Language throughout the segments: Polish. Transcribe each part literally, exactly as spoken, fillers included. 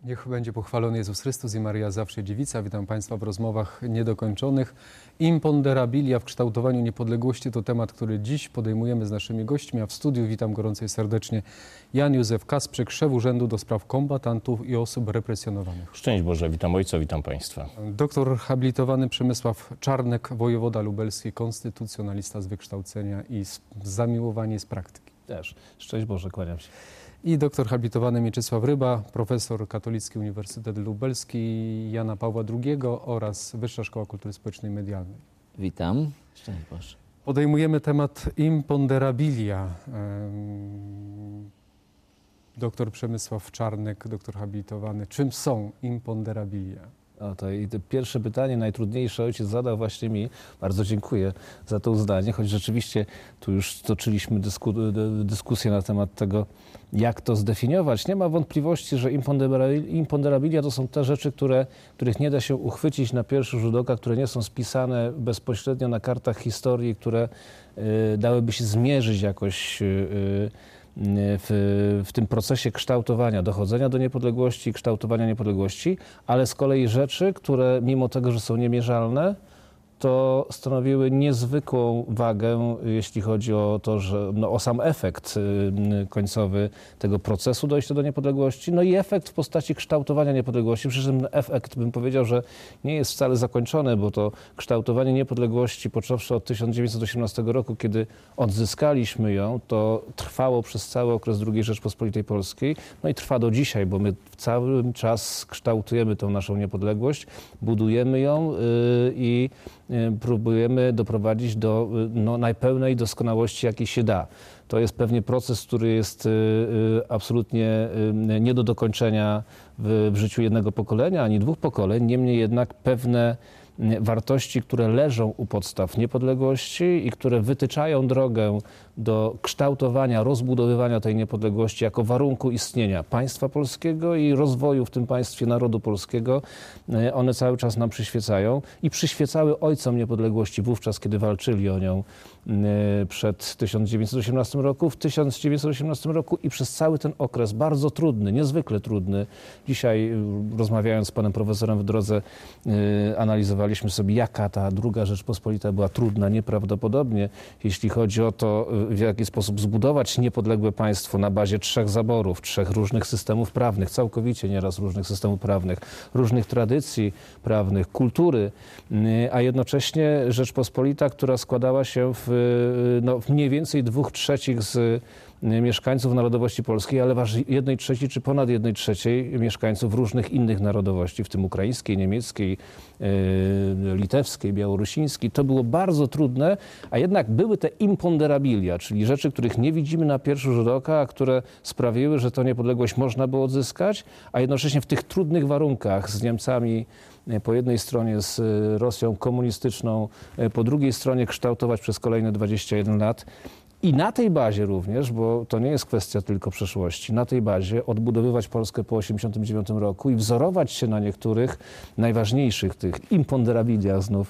Niech będzie pochwalony Jezus Chrystus i Maryja zawsze dziewica. Witam Państwa w rozmowach niedokończonych. Imponderabilia w kształtowaniu niepodległości to temat, który dziś podejmujemy z naszymi gośćmi, a w studiu witam gorąco i serdecznie Jan Józef Kasprzyk, szef Urzędu do Spraw Kombatantów i Osób Represjonowanych. Szczęść Boże, witam Ojca, witam Państwa. Doktor habilitowany Przemysław Czarnek, wojewoda lubelski, konstytucjonalista z wykształcenia i z zamiłowanie z praktyki. Też. Szczęść Boże, kłaniam się. I doktor habilitowany Mieczysław Ryba, profesor Katolicki Uniwersytet Lubelski Jana Pawła drugiego oraz Wyższa Szkoła Kultury Społecznej i Medialnej. Witam. Szczęść Boże. Podejmujemy temat imponderabilia. Doktor Przemysław Czarnek, doktor habilitowany. Czym są imponderabilia? O, to i to pierwsze pytanie, najtrudniejsze, ojciec zadał właśnie mi. Bardzo dziękuję za to uznanie, choć rzeczywiście tu już toczyliśmy dysku, dyskusję na temat tego, jak to zdefiniować. Nie ma wątpliwości, że imponderabilia to są te rzeczy, które, których nie da się uchwycić na pierwszy rzut oka, które nie są spisane bezpośrednio na kartach historii, które y, dałyby się zmierzyć jakoś y, W, w tym procesie kształtowania, dochodzenia do niepodległości, kształtowania niepodległości, ale z kolei rzeczy, które mimo tego, że są niemierzalne, to stanowiły niezwykłą wagę, jeśli chodzi o to, że no, o sam efekt y, końcowy tego procesu dojścia do niepodległości, no i efekt w postaci kształtowania niepodległości. Przy czym ten efekt, bym powiedział, że nie jest wcale zakończony, bo to kształtowanie niepodległości, począwszy od tysiąc dziewięćset osiemnastego roku, kiedy odzyskaliśmy ją, to trwało przez cały okres drugiej Rzeczpospolitej Polskiej, no i trwa do dzisiaj, bo my cały czas kształtujemy tą naszą niepodległość, budujemy ją yy, i próbujemy doprowadzić do no, najpełnej doskonałości, jakiej się da. To jest pewnie proces, który jest y, y, absolutnie y, nie do dokończenia w, w życiu jednego pokolenia, ani dwóch pokoleń. Niemniej jednak pewne wartości, które leżą u podstaw niepodległości i które wytyczają drogę do kształtowania, rozbudowywania tej niepodległości jako warunku istnienia państwa polskiego i rozwoju w tym państwie narodu polskiego, one cały czas nam przyświecają i przyświecały ojcom niepodległości wówczas, kiedy walczyli o nią przed tysiąc dziewięćset osiemnastym roku, w tysiąc dziewięćset osiemnastym roku i przez cały ten okres bardzo trudny, niezwykle trudny. Dzisiaj rozmawiając z panem profesorem w drodze analizowaliśmy sobie, jaka ta druga Rzeczpospolita była trudna, nieprawdopodobnie, jeśli chodzi o to, w jaki sposób zbudować niepodległe państwo na bazie trzech zaborów, trzech różnych systemów prawnych, całkowicie nieraz różnych systemów prawnych, różnych tradycji prawnych, kultury, a jednocześnie Rzeczpospolita, która składała się w, no, w mniej więcej dwóch trzecich z mieszkańców narodowości polskiej, ale jednej trzeciej czy ponad jednej trzeciej mieszkańców różnych innych narodowości, w tym ukraińskiej, niemieckiej, litewskiej, białorusińskiej. To było bardzo trudne, a jednak były te imponderabilia, czyli rzeczy, których nie widzimy na pierwszy rzut oka, a które sprawiły, że tę niepodległość można było odzyskać, a jednocześnie w tych trudnych warunkach z Niemcami po jednej stronie, z Rosją komunistyczną, po drugiej stronie kształtować przez kolejne dwadzieścia jeden lat. I na tej bazie również, bo to nie jest kwestia tylko przeszłości, na tej bazie odbudowywać Polskę po osiemdziesiątym dziewiątym roku i wzorować się na niektórych najważniejszych tych imponderabiliach znów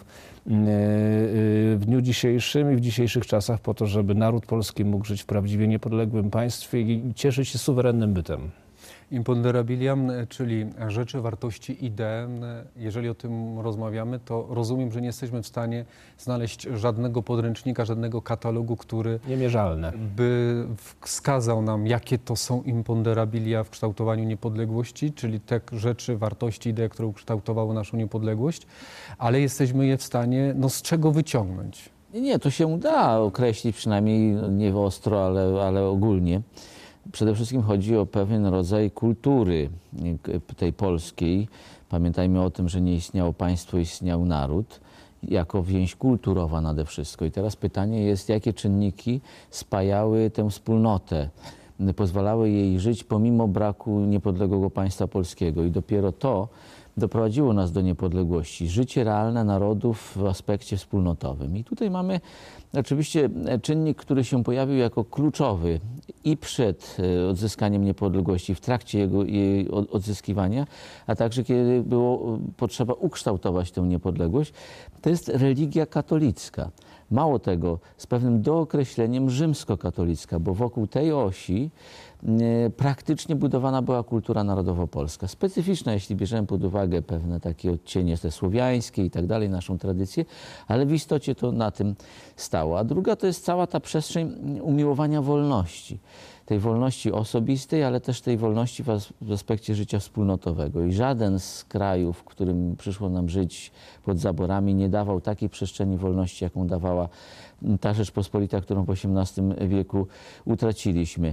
w dniu dzisiejszym i w dzisiejszych czasach po to, żeby naród polski mógł żyć w prawdziwie niepodległym państwie i cieszyć się suwerennym bytem. Imponderabilia, czyli rzeczy, wartości, idee. Jeżeli o tym rozmawiamy, to rozumiem, że nie jesteśmy w stanie znaleźć żadnego podręcznika, żadnego katalogu, który niemierzalne by wskazał nam, jakie to są imponderabilia w kształtowaniu niepodległości, czyli te rzeczy, wartości, idee, które ukształtowały naszą niepodległość, ale jesteśmy je w stanie, no z czego wyciągnąć? Nie, to się da określić, przynajmniej nie ostro, ale, ale ogólnie. Przede wszystkim chodzi o pewien rodzaj kultury tej polskiej. Pamiętajmy o tym, że nie istniało państwo, istniał naród, jako więź kulturowa nade wszystko. I teraz pytanie jest, jakie czynniki spajały tę wspólnotę, pozwalały jej żyć pomimo braku niepodległego państwa polskiego. I dopiero to doprowadziło nas do niepodległości. Życie realne narodów w aspekcie wspólnotowym. I tutaj mamy oczywiście czynnik, który się pojawił jako kluczowy i przed odzyskaniem niepodległości, w trakcie jego, jej odzyskiwania, a także kiedy było potrzeba ukształtować tę niepodległość. To jest religia katolicka. Mało tego, z pewnym dookreśleniem rzymskokatolicka, bo wokół tej osi e, praktycznie budowana była kultura narodowo-polska. Specyficzna, jeśli bierzemy pod uwagę pewne takie odcienie te słowiańskie i tak dalej, naszą tradycję, ale w istocie to na tym stało. A druga to jest cała ta przestrzeń umiłowania wolności. Tej wolności osobistej, ale też tej wolności w, as w aspekcie życia wspólnotowego. I żaden z krajów, w którym przyszło nam żyć pod zaborami, nie dawał takiej przestrzeni wolności, jaką dawała ta Rzeczpospolita, którą w osiemnastym wieku utraciliśmy.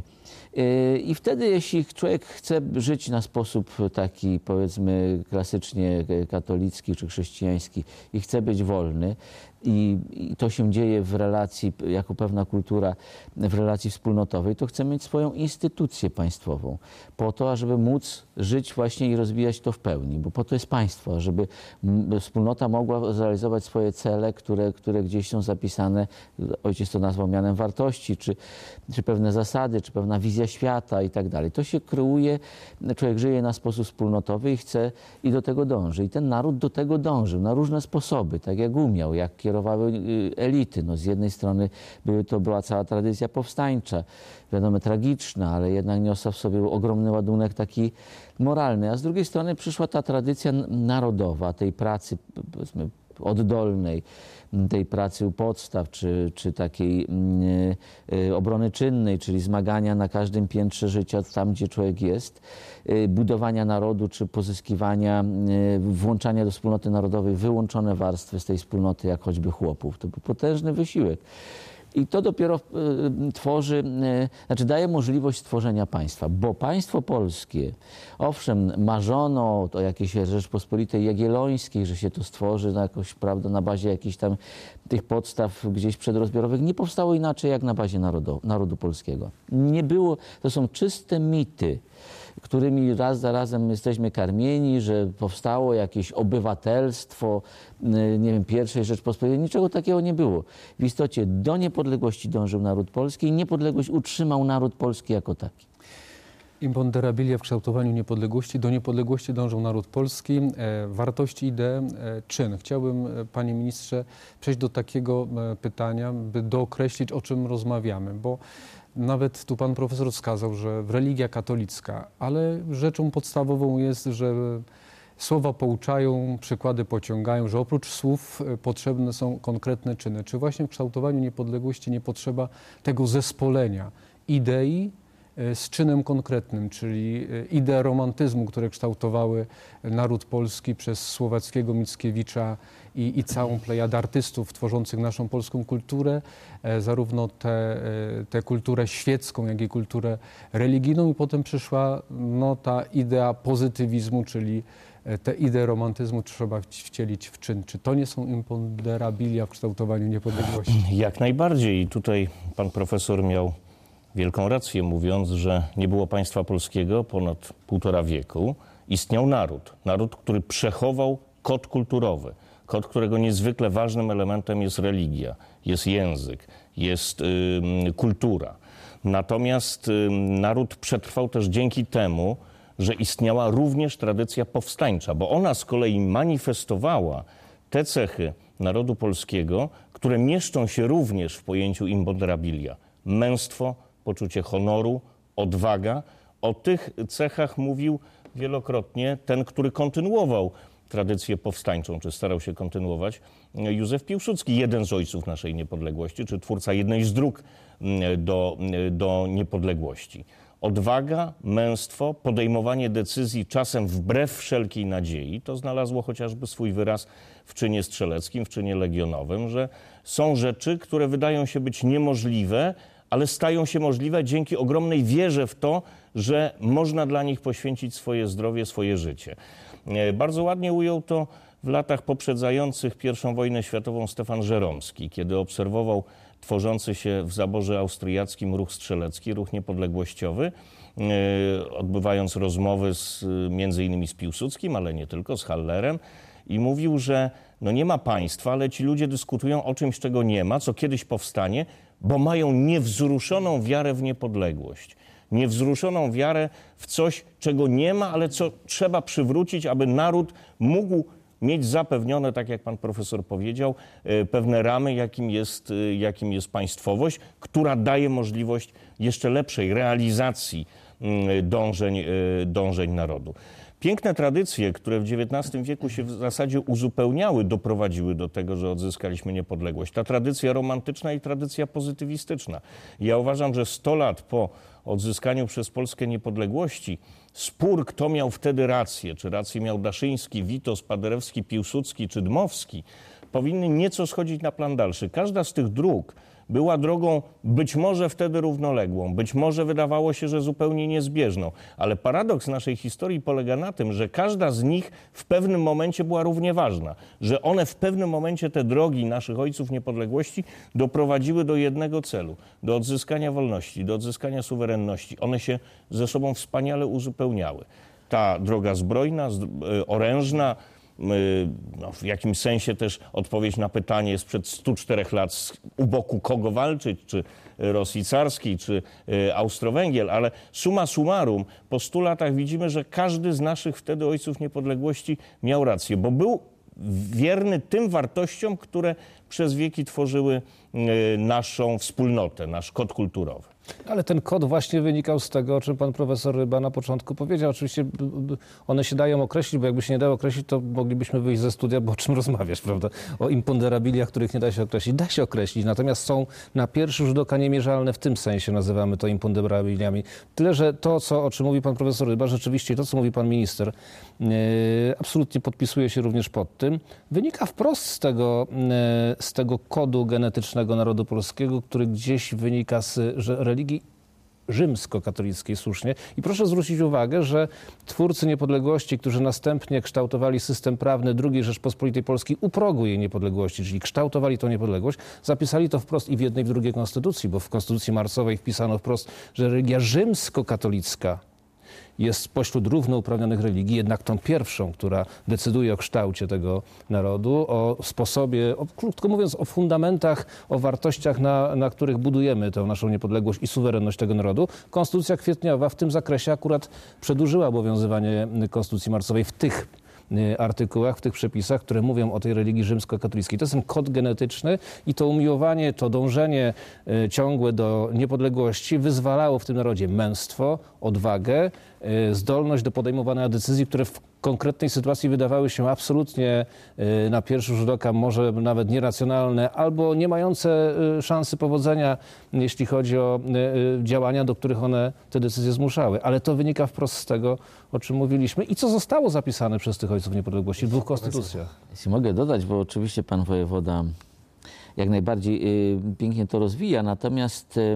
I wtedy, jeśli człowiek chce żyć na sposób taki, powiedzmy, klasycznie katolicki czy chrześcijański i chce być wolny, i, i to się dzieje w relacji, jako pewna kultura, w relacji wspólnotowej, to chce mieć swoją instytucję państwową po to, ażeby móc żyć właśnie i rozwijać to w pełni, bo po to jest państwo, żeby wspólnota mogła zrealizować swoje cele, które, które gdzieś są zapisane, ojciec to nazwał mianem wartości, czy, czy pewne zasady, czy pewna wizja świata i tak dalej. To się kreuje, człowiek żyje na sposób wspólnotowy i chce i do tego dąży. I ten naród do tego dążył na różne sposoby, tak jak umiał, jak kierowały elity. No, z jednej strony były, to była cała tradycja powstańcza, wiadomo, tragiczna, ale jednak niosła w sobie ogromny ładunek taki moralny. A z drugiej strony przyszła ta tradycja narodowa, tej pracy, powiedzmy, oddolnej, tej pracy u podstaw, czy, czy takiej y, y, obrony czynnej, czyli zmagania na każdym piętrze życia, tam gdzie człowiek jest, y, budowania narodu, czy pozyskiwania, y, włączania do wspólnoty narodowej wyłączone warstwy z tej wspólnoty, jak choćby chłopów. To był potężny wysiłek. I to dopiero y, tworzy, y, znaczy daje możliwość stworzenia państwa, bo państwo polskie, owszem, marzono o jakiejś Rzeczpospolitej Jagiellońskiej, że się to stworzy na jakoś, prawda, na bazie jakichś tam tych podstaw gdzieś przedrozbiorowych. Nie powstało inaczej jak na bazie narodu, narodu polskiego. Nie było, to są czyste mity, którymi raz za razem jesteśmy karmieni, że powstało jakieś obywatelstwo, nie wiem, pierwszej Rzeczpospolitej. Niczego takiego nie było. W istocie do niepodległości dążył naród polski i niepodległość utrzymał naród polski jako taki. Imponderabilia w kształtowaniu niepodległości. Do niepodległości dążył naród polski. E, wartości, idee, e, czyn. Chciałbym, e, panie ministrze, przejść do takiego e, pytania, by dookreślić, o czym rozmawiamy, bo nawet tu pan profesor wskazał, że religia katolicka, ale rzeczą podstawową jest, że słowa pouczają, przykłady pociągają, że oprócz słów potrzebne są konkretne czyny. Czy właśnie w kształtowaniu niepodległości nie potrzeba tego zespolenia idei z czynem konkretnym, czyli idee romantyzmu, które kształtowały naród polski przez Słowackiego, Mickiewicza i, i całą plejadę artystów tworzących naszą polską kulturę, zarówno tę te kulturę świecką, jak i kulturę religijną, i potem przyszła no, ta idea pozytywizmu, czyli tę ideę romantyzmu trzeba wcielić w czyn. Czy to nie są imponderabilia w kształtowaniu niepodległości? Jak najbardziej. I tutaj pan profesor miał wielką rację, mówiąc, że nie było państwa polskiego ponad półtora wieku. Istniał naród. Naród, który przechował kod kulturowy. Kod, którego niezwykle ważnym elementem jest religia, jest język, jest y, kultura. Natomiast y, naród przetrwał też dzięki temu, że istniała również tradycja powstańcza, bo ona z kolei manifestowała te cechy narodu polskiego, które mieszczą się również w pojęciu imponderabilia. Męstwo, poczucie honoru, odwaga. O tych cechach mówił wielokrotnie ten, który kontynuował tradycję powstańczą, czy starał się kontynuować, Józef Piłsudski, jeden z ojców naszej niepodległości, czy twórca jednej z dróg do, do niepodległości. Odwaga, męstwo, podejmowanie decyzji czasem wbrew wszelkiej nadziei, to znalazło chociażby swój wyraz w czynie strzeleckim, w czynie legionowym, że są rzeczy, które wydają się być niemożliwe, ale stają się możliwe dzięki ogromnej wierze w to, że można dla nich poświęcić swoje zdrowie, swoje życie. Bardzo ładnie ujął to w latach poprzedzających pierwszą wojnę światową Stefan Żeromski, kiedy obserwował tworzący się w zaborze austriackim ruch strzelecki, ruch niepodległościowy, odbywając rozmowy z, między innymi z Piłsudskim, ale nie tylko, z Hallerem, i mówił, że no nie ma państwa, ale ci ludzie dyskutują o czymś, czego nie ma, co kiedyś powstanie, bo mają niewzruszoną wiarę w niepodległość. Niewzruszoną wiarę w coś, czego nie ma, ale co trzeba przywrócić, aby naród mógł mieć zapewnione, tak jak pan profesor powiedział, pewne ramy, jakim jest, jakim jest państwowość, która daje możliwość jeszcze lepszej realizacji dążeń, dążeń narodu. Piękne tradycje, które w dziewiętnastym wieku się w zasadzie uzupełniały, doprowadziły do tego, że odzyskaliśmy niepodległość. Ta tradycja romantyczna i tradycja pozytywistyczna. Ja uważam, że sto lat po odzyskaniu przez Polskę niepodległości spór, kto miał wtedy rację, czy rację miał Daszyński, Witos, Paderewski, Piłsudski czy Dmowski, powinny nieco schodzić na plan dalszy. Każda z tych dróg była drogą być może wtedy równoległą, być może wydawało się, że zupełnie niezbieżną, ale paradoks naszej historii polega na tym, że każda z nich w pewnym momencie była równie ważna, że one w pewnym momencie, te drogi naszych ojców niepodległości, doprowadziły do jednego celu, do odzyskania wolności, do odzyskania suwerenności. One się ze sobą wspaniale uzupełniały. Ta droga zbrojna, orężna, no, w jakimś sensie też odpowiedź na pytanie sprzed stu czterech lat, u boku kogo walczyć, czy Rosji carskiej, czy Austro-Węgier, ale summa summarum, po stu latach widzimy, że każdy z naszych wtedy ojców niepodległości miał rację, bo był wierny tym wartościom, które przez wieki tworzyły naszą wspólnotę, nasz kod kulturowy. Ale ten kod właśnie wynikał z tego, o czym pan profesor Ryba na początku powiedział. Oczywiście one się dają określić, bo jakby się nie dało określić, to moglibyśmy wyjść ze studia, bo o czym rozmawiać, prawda? O imponderabiliach, których nie da się określić. Da się określić, natomiast są na pierwszy rzut oka niemierzalne, w tym sensie nazywamy to imponderabiliami. Tyle, że to, co, o czym mówi pan profesor Ryba, rzeczywiście to, co mówi pan minister, yy, absolutnie podpisuje się również pod tym, wynika wprost z tego, yy, z tego kodu genetycznego narodu polskiego, który gdzieś wynika z że religii rzymskokatolickiej słusznie. I proszę zwrócić uwagę, że twórcy niepodległości, którzy następnie kształtowali system prawny drugiej Rzeczpospolitej Polskiej u progu jej niepodległości, czyli kształtowali tą niepodległość, zapisali to wprost i w jednej, i w drugiej konstytucji, bo w konstytucji marcowej wpisano wprost, że religia rzymskokatolicka jest spośród równouprawnionych religii jednak tą pierwszą, która decyduje o kształcie tego narodu, o sposobie, o, krótko mówiąc, o fundamentach, o wartościach, na, na których budujemy tę naszą niepodległość i suwerenność tego narodu. Konstytucja kwietniowa w tym zakresie akurat przedłużyła obowiązywanie konstytucji marcowej w tych artykułach, w tych przepisach, które mówią o tej religii rzymskokatolickiej. To jest ten kod genetyczny i to umiłowanie, to dążenie ciągłe do niepodległości wyzwalało w tym narodzie męstwo, odwagę, zdolność do podejmowania decyzji, które w konkretnej sytuacji wydawały się absolutnie na pierwszy rzut oka może nawet nieracjonalne albo nie mające szansy powodzenia, jeśli chodzi o działania, do których one te decyzje zmuszały. Ale to wynika wprost z tego, o czym mówiliśmy i co zostało zapisane przez tych ojców niepodległości w dwóch konstytucjach. Jeśli mogę dodać, bo oczywiście pan wojewoda jak najbardziej y, pięknie to rozwija, natomiast y,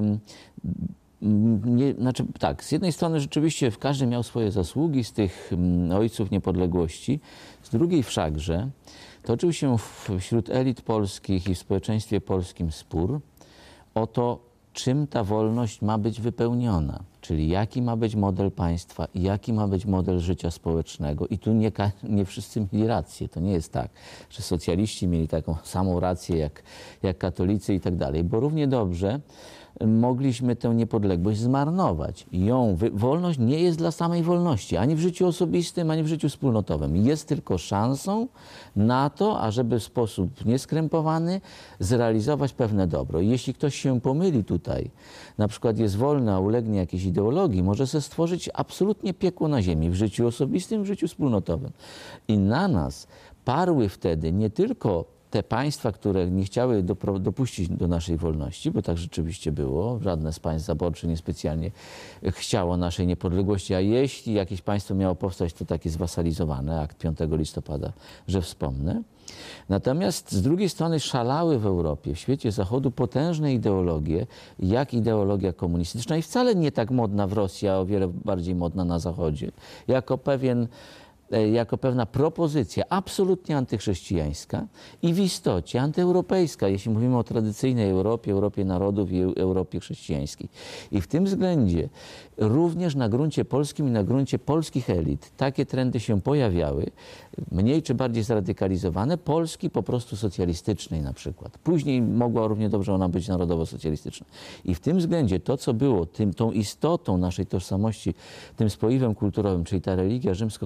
Nie, znaczy, tak, z jednej strony rzeczywiście każdy miał swoje zasługi z tych ojców niepodległości, z drugiej wszakże toczył się wśród elit polskich i w społeczeństwie polskim spór o to, czym ta wolność ma być wypełniona, czyli jaki ma być model państwa, jaki ma być model życia społecznego. I tu nie, nie wszyscy mieli rację. To nie jest tak, że socjaliści mieli taką samą rację jak, jak katolicy i tak dalej, bo równie dobrze mogliśmy tę niepodległość zmarnować. Ją, wolność nie jest dla samej wolności, ani w życiu osobistym, ani w życiu wspólnotowym. Jest tylko szansą na to, ażeby w sposób nieskrępowany zrealizować pewne dobro. I jeśli ktoś się pomyli tutaj, na przykład jest wolny, a ulegnie jakiejś ideologii, może sobie stworzyć absolutnie piekło na ziemi w życiu osobistym, w życiu wspólnotowym. I na nas parły wtedy nie tylko te państwa, które nie chciały dopuścić do naszej wolności, bo tak rzeczywiście było, żadne z państw zaborczych niespecjalnie chciało naszej niepodległości, a jeśli jakieś państwo miało powstać, to takie zwasalizowane, akt piątego listopada, że wspomnę. Natomiast z drugiej strony szalały w Europie, w świecie Zachodu potężne ideologie, jak ideologia komunistyczna i wcale nie tak modna w Rosji, a o wiele bardziej modna na Zachodzie, jako pewien jako pewna propozycja absolutnie antychrześcijańska i w istocie antyeuropejska, jeśli mówimy o tradycyjnej Europie, Europie narodów i Europie chrześcijańskiej. I w tym względzie również na gruncie polskim i na gruncie polskich elit takie trendy się pojawiały, mniej czy bardziej zradykalizowane, Polski po prostu socjalistycznej na przykład. Później mogła równie dobrze ona być narodowo-socjalistyczna. I w tym względzie to, co było tym, tą istotą naszej tożsamości, tym spoiwem kulturowym, czyli ta religia rzymskokatolicka,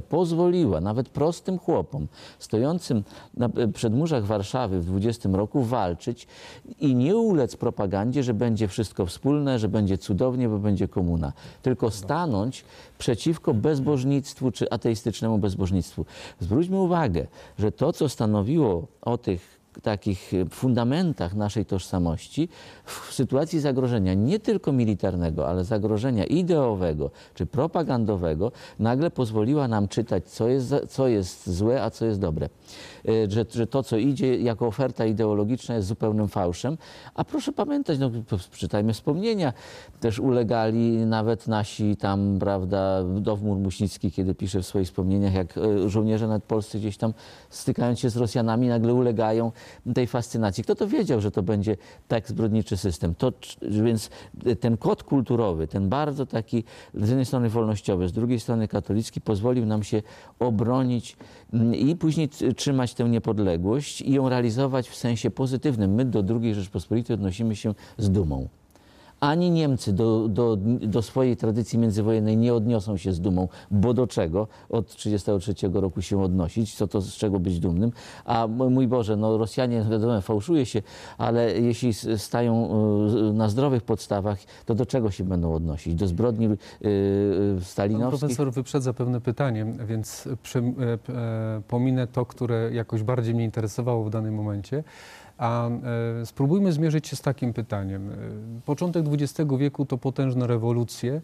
pozwoliła nawet prostym chłopom stojącym na przedmurzach Warszawy w dwudziestym roku walczyć i nie ulec propagandzie, że będzie wszystko wspólne, że będzie cudownie, bo będzie komuna. Tylko stanąć przeciwko bezbożnictwu czy ateistycznemu bezbożnictwu. Zwróćmy uwagę, że to, co stanowiło o tych takich fundamentach naszej tożsamości w sytuacji zagrożenia nie tylko militarnego, ale zagrożenia ideowego czy propagandowego, nagle pozwoliła nam czytać, co jest, co jest złe, a co jest dobre. Że, że to, co idzie jako oferta ideologiczna, jest zupełnym fałszem. A proszę pamiętać, no, czytajmy wspomnienia, też ulegali nawet nasi tam, prawda, Dowmur Muśnicki, kiedy pisze w swoich wspomnieniach, jak żołnierze nawet polscy gdzieś tam stykając się z Rosjanami, nagle ulegają tej fascynacji. Kto to wiedział, że to będzie tak zbrodniczy system? To, więc ten kod kulturowy, ten bardzo taki z jednej strony wolnościowy, z drugiej strony katolicki, pozwolił nam się obronić i później trzymać tę niepodległość i ją realizować w sensie pozytywnym. My do drugiej Rzeczpospolitej odnosimy się z dumą. Ani Niemcy do, do, do swojej tradycji międzywojennej nie odniosą się z dumą, bo do czego od tysiąc dziewięćset trzydziestego trzeciego roku się odnosić, co to z czego być dumnym. A mój Boże, no Rosjanie, wiadomo, fałszuje się, ale jeśli stają na zdrowych podstawach, to do czego się będą odnosić? Do zbrodni yy, stalinowskich? Pan profesor wyprzedza pewne pytanie, więc przy, e, e, pominę to, które jakoś bardziej mnie interesowało w danym momencie. A e, spróbujmy zmierzyć się z takim pytaniem. Początek dwudziestego wieku to potężne rewolucje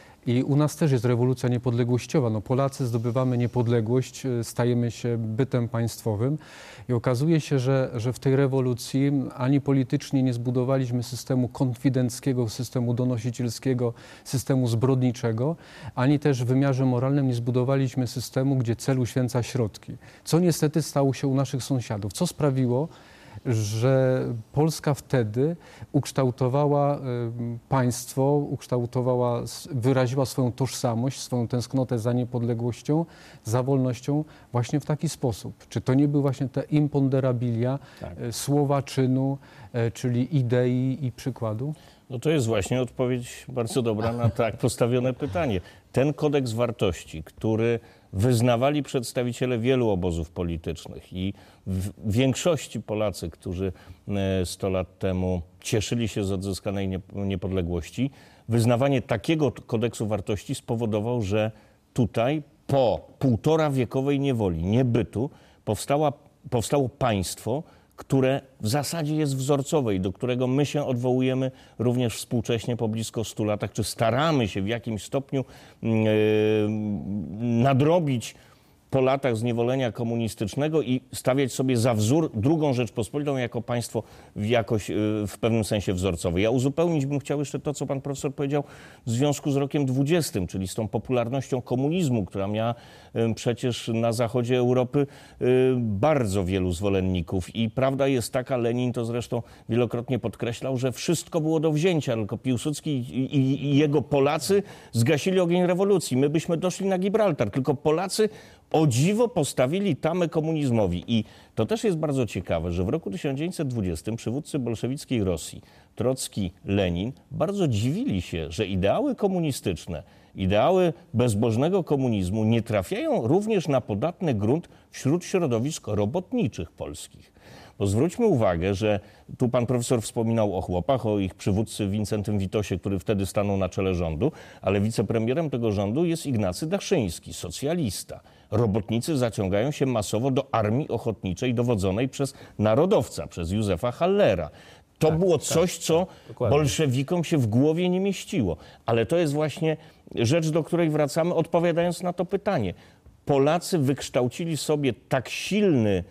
i u nas też jest rewolucja niepodległościowa. No, Polacy zdobywamy niepodległość, stajemy się bytem państwowym i okazuje się, że, że w tej rewolucji ani politycznie nie zbudowaliśmy systemu konfidenckiego, systemu donosicielskiego, systemu zbrodniczego, ani też w wymiarze moralnym nie zbudowaliśmy systemu, gdzie cel uświęca środki. Co niestety stało się u naszych sąsiadów. Co sprawiło, że Polska wtedy ukształtowała państwo, ukształtowała, wyraziła swoją tożsamość, swoją tęsknotę za niepodległością, za wolnością właśnie w taki sposób. Czy to nie były właśnie te imponderabilia, tak, słowa czynu, czyli idei i przykładu? No to jest właśnie odpowiedź bardzo dobra na tak postawione pytanie. Ten kodeks wartości, który wyznawali przedstawiciele wielu obozów politycznych i w większości Polacy, którzy sto lat temu cieszyli się z odzyskanej niepodległości, wyznawanie takiego kodeksu wartości spowodował, że tutaj po półtora wiekowej niewoli, niebytu powstała, powstało państwo, które w zasadzie jest wzorcowe i do którego my się odwołujemy również współcześnie po blisko stu latach, czy staramy się w jakimś stopniu yy, nadrobić po latach zniewolenia komunistycznego i stawiać sobie za wzór drugą Rzeczpospolitą jako państwo jakoś w pewnym sensie wzorcowe. Ja uzupełnić bym chciał jeszcze to, co pan profesor powiedział w związku z rokiem dwudziestym, czyli z tą popularnością komunizmu, która miała przecież na zachodzie Europy bardzo wielu zwolenników. I prawda jest taka, Lenin to zresztą wielokrotnie podkreślał, że wszystko było do wzięcia, tylko Piłsudski i, i, i jego Polacy zgasili ogień rewolucji. My byśmy doszli na Gibraltar, tylko Polacy o dziwo postawili tamę komunizmowi. I to też jest bardzo ciekawe, że w roku tysiąc dziewięćset dwudziestym przywódcy bolszewickiej Rosji, Trocki, Lenin, bardzo dziwili się, że ideały komunistyczne, ideały bezbożnego komunizmu nie trafiają również na podatny grunt wśród środowisk robotniczych polskich. Bo zwróćmy uwagę, że tu pan profesor wspominał o chłopach, o ich przywódcy Wincentym Witosie, który wtedy stanął na czele rządu, ale wicepremierem tego rządu jest Ignacy Daszyński, socjalista. Robotnicy zaciągają się masowo do armii ochotniczej dowodzonej przez narodowca, przez Józefa Hallera. To tak, było coś, tak, co tak, bolszewikom się w głowie nie mieściło. Ale to jest właśnie rzecz, do której wracamy, odpowiadając na to pytanie. Polacy wykształcili sobie tak silny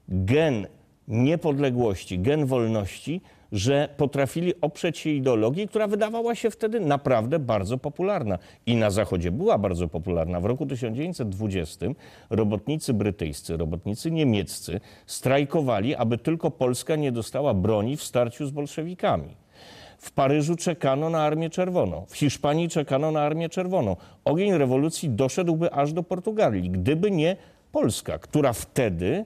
gen niepodległości, gen wolności, że potrafili oprzeć się ideologii, która wydawała się wtedy naprawdę bardzo popularna. I na Zachodzie była bardzo popularna. W roku tysiąc dziewięćset dwudziestym robotnicy brytyjscy, robotnicy niemieccy strajkowali, aby tylko Polska nie dostała broni w starciu z bolszewikami. W Paryżu czekano na Armię Czerwoną. W Hiszpanii czekano na Armię Czerwoną. Ogień rewolucji doszedłby aż do Portugalii, gdyby nie Polska, która wtedy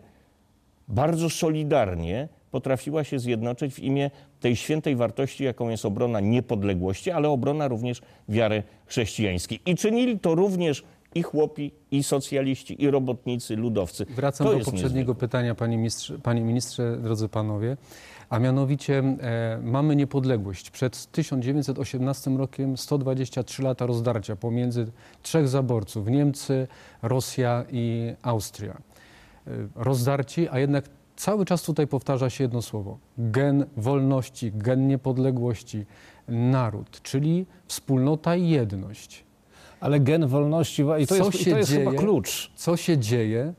bardzo solidarnie potrafiła się zjednoczyć w imię tej świętej wartości, jaką jest obrona niepodległości, ale obrona również wiary chrześcijańskiej. I czynili to również i chłopi, i socjaliści, i robotnicy, ludowcy. Wracam To do jest poprzedniego niezwykłe. pytania, panie ministrze, panie ministrze, drodzy panowie, a mianowicie e, mamy niepodległość. Przed tysiąc dziewięćset osiemnastym rokiem sto dwadzieścia trzy lata rozdarcia pomiędzy trzech zaborców, Niemcy, Rosja i Austria. E, rozdarci, a jednak cały czas tutaj powtarza się jedno słowo. Gen wolności, gen niepodległości, naród, czyli wspólnota i jedność. Ale gen wolności, i to Co jest, i się to jest chyba dzieje? klucz. Co się dzieje,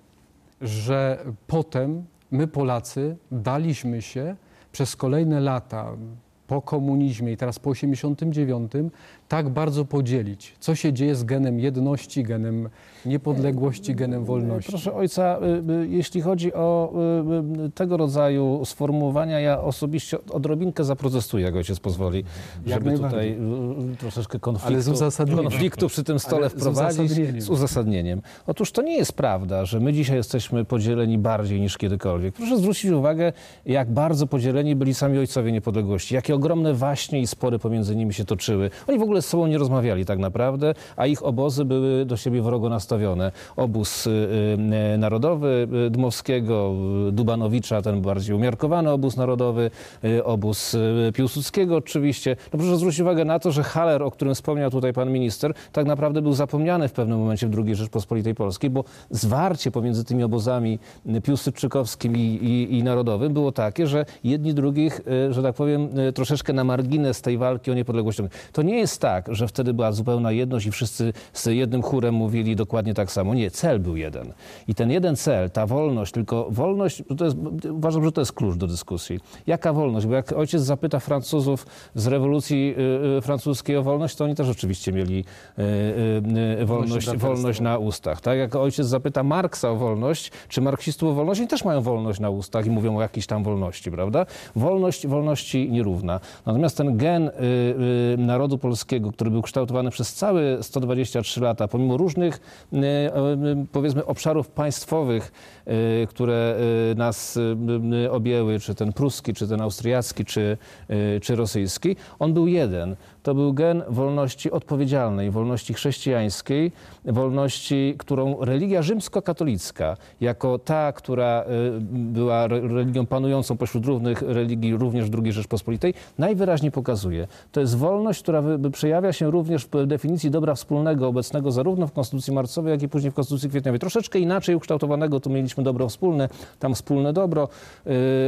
że potem my Polacy daliśmy się przez kolejne lata po komunizmie i teraz po osiemdziesiątym dziewiątym tak bardzo podzielić? Co się dzieje z genem jedności, genem niepodległości, genem wolności? Proszę ojca, y, y, jeśli chodzi o y, y, tego rodzaju sformułowania, ja osobiście odrobinkę zaprotestuję, jak ojciec pozwoli, Jak żeby najbardziej. tutaj y, troszeczkę Ale z konfliktu, uzasadnieniem. konfliktu przy tym stole Ale z wprowadzić. uzasadnieniem. Z uzasadnieniem. Otóż to nie jest prawda, że my dzisiaj jesteśmy podzieleni bardziej niż kiedykolwiek. Proszę zwrócić uwagę, jak bardzo podzieleni byli sami ojcowie niepodległości, jakie ogromne waśnie i spory pomiędzy nimi się toczyły. Oni w ogóle z sobą nie rozmawiali tak naprawdę, a ich obozy były do siebie wrogo nastawione. Obóz y, y, narodowy y, Dmowskiego, y, Dubanowicza, ten bardziej umiarkowany obóz narodowy, y, obóz y, Piłsudskiego oczywiście. No proszę zwrócić uwagę na to, że Haller, o którym wspomniał tutaj pan minister, tak naprawdę był zapomniany w pewnym momencie w drugiej Rzeczpospolitej Polskiej, bo zwarcie pomiędzy tymi obozami piłsudczykowskim i, i, i narodowym było takie, że jedni drugich, y, że tak powiem, y, troszeczkę na margines tej walki o niepodległość. To nie jest tak, że wtedy była zupełna jedność i wszyscy z jednym chórem mówili dokładnie tak samo. Nie, cel był jeden. I ten jeden cel, ta wolność, tylko wolność, to jest, uważam, że to jest klucz do dyskusji. Jaka wolność? Bo jak ojciec zapyta Francuzów z rewolucji y, y, francuskiej o wolność, to oni też oczywiście mieli y, y, y, wolność, wolność na ustach. Tak? Jak ojciec zapyta Marksa o wolność, czy marksistów o wolność, oni też mają wolność na ustach i mówią o jakiejś tam wolności, prawda? Wolność wolności nierówna. Natomiast ten gen y, y, narodu polskiego, który był kształtowany przez całe sto dwadzieścia trzy lata, pomimo różnych y, y, powiedzmy obszarów państwowych, y, które y, nas y, objęły, czy ten pruski, czy ten austriacki, czy, y, czy rosyjski, on był jeden. To był gen wolności odpowiedzialnej, wolności chrześcijańskiej, wolności, którą religia rzymskokatolicka, jako ta, która y, była religią panującą pośród równych religii również w drugiej Rzeczpospolitej, najwyraźniej pokazuje. To jest wolność, która wy, przejawia się również w definicji dobra wspólnego obecnego zarówno w Konstytucji marcowej, jak i później w Konstytucji kwietniowej. Troszeczkę inaczej ukształtowanego, tu mieliśmy dobro wspólne, tam wspólne dobro, y,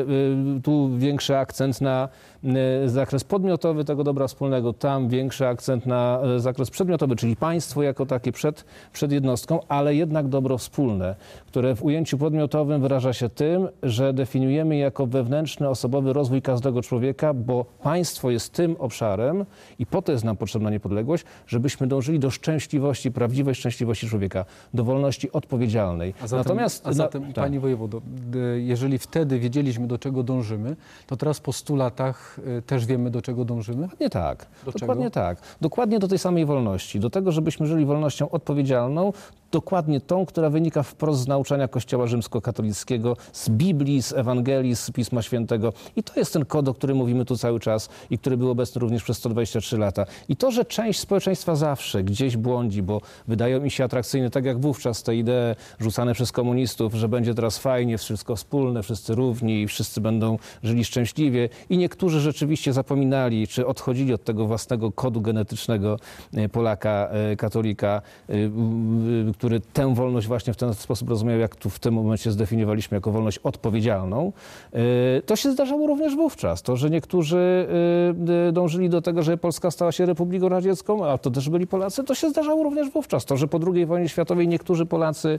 y, tu większy akcent na y, zakres podmiotowy tego dobra wspólnego, tam większy akcent na y, zakres przedmiotowy, czyli państwo jako takie przed, przed jednostką, ale jednak dobro wspólne, które w ujęciu podmiotowym wyraża się tym, że definiujemy jako wewnętrzny, osobowy rozwój każdego człowieka, bo państwo jest tym obszarem i po to jest nam potrzebna niepodległość, żebyśmy dążyli do szczęśliwości, prawdziwej szczęśliwości człowieka, do wolności odpowiedzialnej. A zatem, Natomiast, a zatem no, Panie Wojewodo, d- jeżeli wtedy wiedzieliśmy, do czego dążymy, to teraz po stu latach y, też wiemy, do czego dążymy? Dokładnie tak. Do Dokładnie czego? tak. Dokładnie do tej samej wolności. Do tego, żebyśmy żyli wolnością odpowiedzialną, dokładnie tą, która wynika wprost z nauczania Kościoła rzymskokatolickiego, z Biblii, z Ewangelii, z Pisma Świętego. I to jest ten kod, o którym mówimy tu cały czas i który był obecny również przez sto dwadzieścia trzy lata. I to, że część społeczeństwa zawsze gdzieś błądzi, bo wydają mi się atrakcyjne, tak jak wówczas te idee rzucane przez komunistów, że będzie teraz fajnie, wszystko wspólne, wszyscy równi i wszyscy będą żyli szczęśliwie. I niektórzy rzeczywiście zapominali, czy odchodzili od tego własnego kodu genetycznego Polaka, katolika, który tę wolność właśnie w ten sposób rozumiał, jak tu w tym momencie zdefiniowaliśmy jako wolność odpowiedzialną. To się zdarzało również wówczas. To, że niektórzy dążyli do tego, że Polska stała się Republiką Radziecką, a to też byli Polacy, to się zdarzało również wówczas. To, że po drugiej wojnie światowej niektórzy Polacy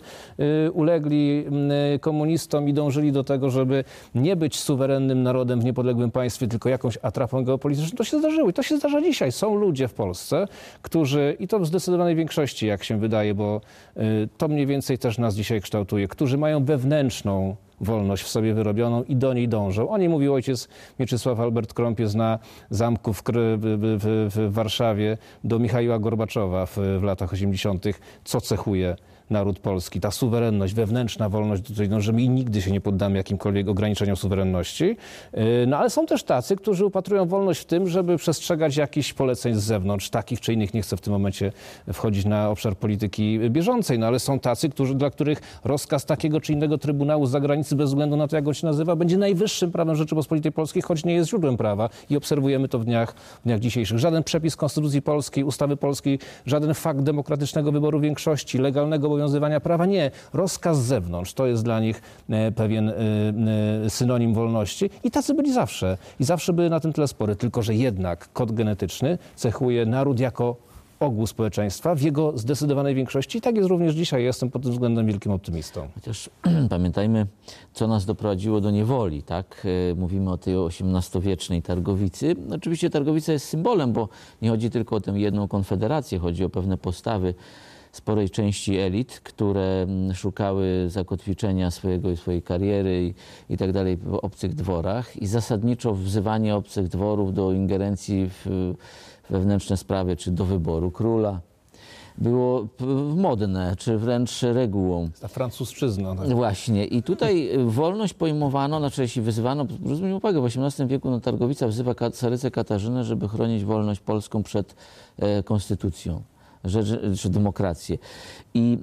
ulegli komunistom i dążyli do tego, żeby nie być suwerennym narodem w niepodległym państwie, tylko jakąś atrapą geopolityczną, to się zdarzyło. I to się zdarza dzisiaj. Są ludzie w Polsce, którzy, i to w zdecydowanej większości, jak się wydaje, bo to mniej więcej też nas dzisiaj kształtuje, którzy mają wewnętrzną wolność w sobie wyrobioną i do niej dążą. O niej mówił ojciec Mieczysław Albert Krąpiec na zamku w, w, w, w Warszawie do Michaiła Gorbaczowa w, w latach osiemdziesiątych, co cechuje naród polski, ta suwerenność, wewnętrzna wolność, do której dążymy i nigdy się nie poddamy jakimkolwiek ograniczeniom suwerenności. No ale są też tacy, którzy upatrują wolność w tym, żeby przestrzegać jakichś poleceń z zewnątrz, takich czy innych. Nie chcę w tym momencie wchodzić na obszar polityki bieżącej, no ale są tacy, którzy, dla których rozkaz takiego czy innego trybunału z zagranicy, bez względu na to, jak on się nazywa, będzie najwyższym prawem Rzeczypospolitej Polskiej, choć nie jest źródłem prawa i obserwujemy to w dniach, w dniach dzisiejszych. Żaden przepis Konstytucji Polskiej, ustawy polskiej, żaden fakt demokratycznego wyboru większości, legalnego obowiązywania prawa, nie. Rozkaz z zewnątrz to jest dla nich pewien synonim wolności i tacy byli zawsze. I zawsze były na tym tle spory, tylko że jednak kod genetyczny cechuje naród jako ogół społeczeństwa w jego zdecydowanej większości. I tak jest również dzisiaj. Jestem pod tym względem wielkim optymistą. Chociaż pamiętajmy, co nas doprowadziło do niewoli, tak? Mówimy o tej osiemnastowiecznej Targowicy. Oczywiście Targowica jest symbolem, bo nie chodzi tylko o tę jedną konfederację, chodzi o pewne postawy sporej części elit, które szukały zakotwiczenia swojego i swojej kariery i, i tak dalej w obcych dworach i zasadniczo wzywanie obcych dworów do ingerencji w wewnętrzne sprawy, czy do wyboru króla, było modne, czy wręcz regułą. Ta francusczyzna. Tak. Właśnie. I tutaj wolność pojmowano, znaczy jeśli wyzywano, zwróćmy uwagę, w osiemnastym wieku no, Targowica wzywa carycę Katarzynę, żeby chronić wolność polską przed e, konstytucją. Czy demokrację. I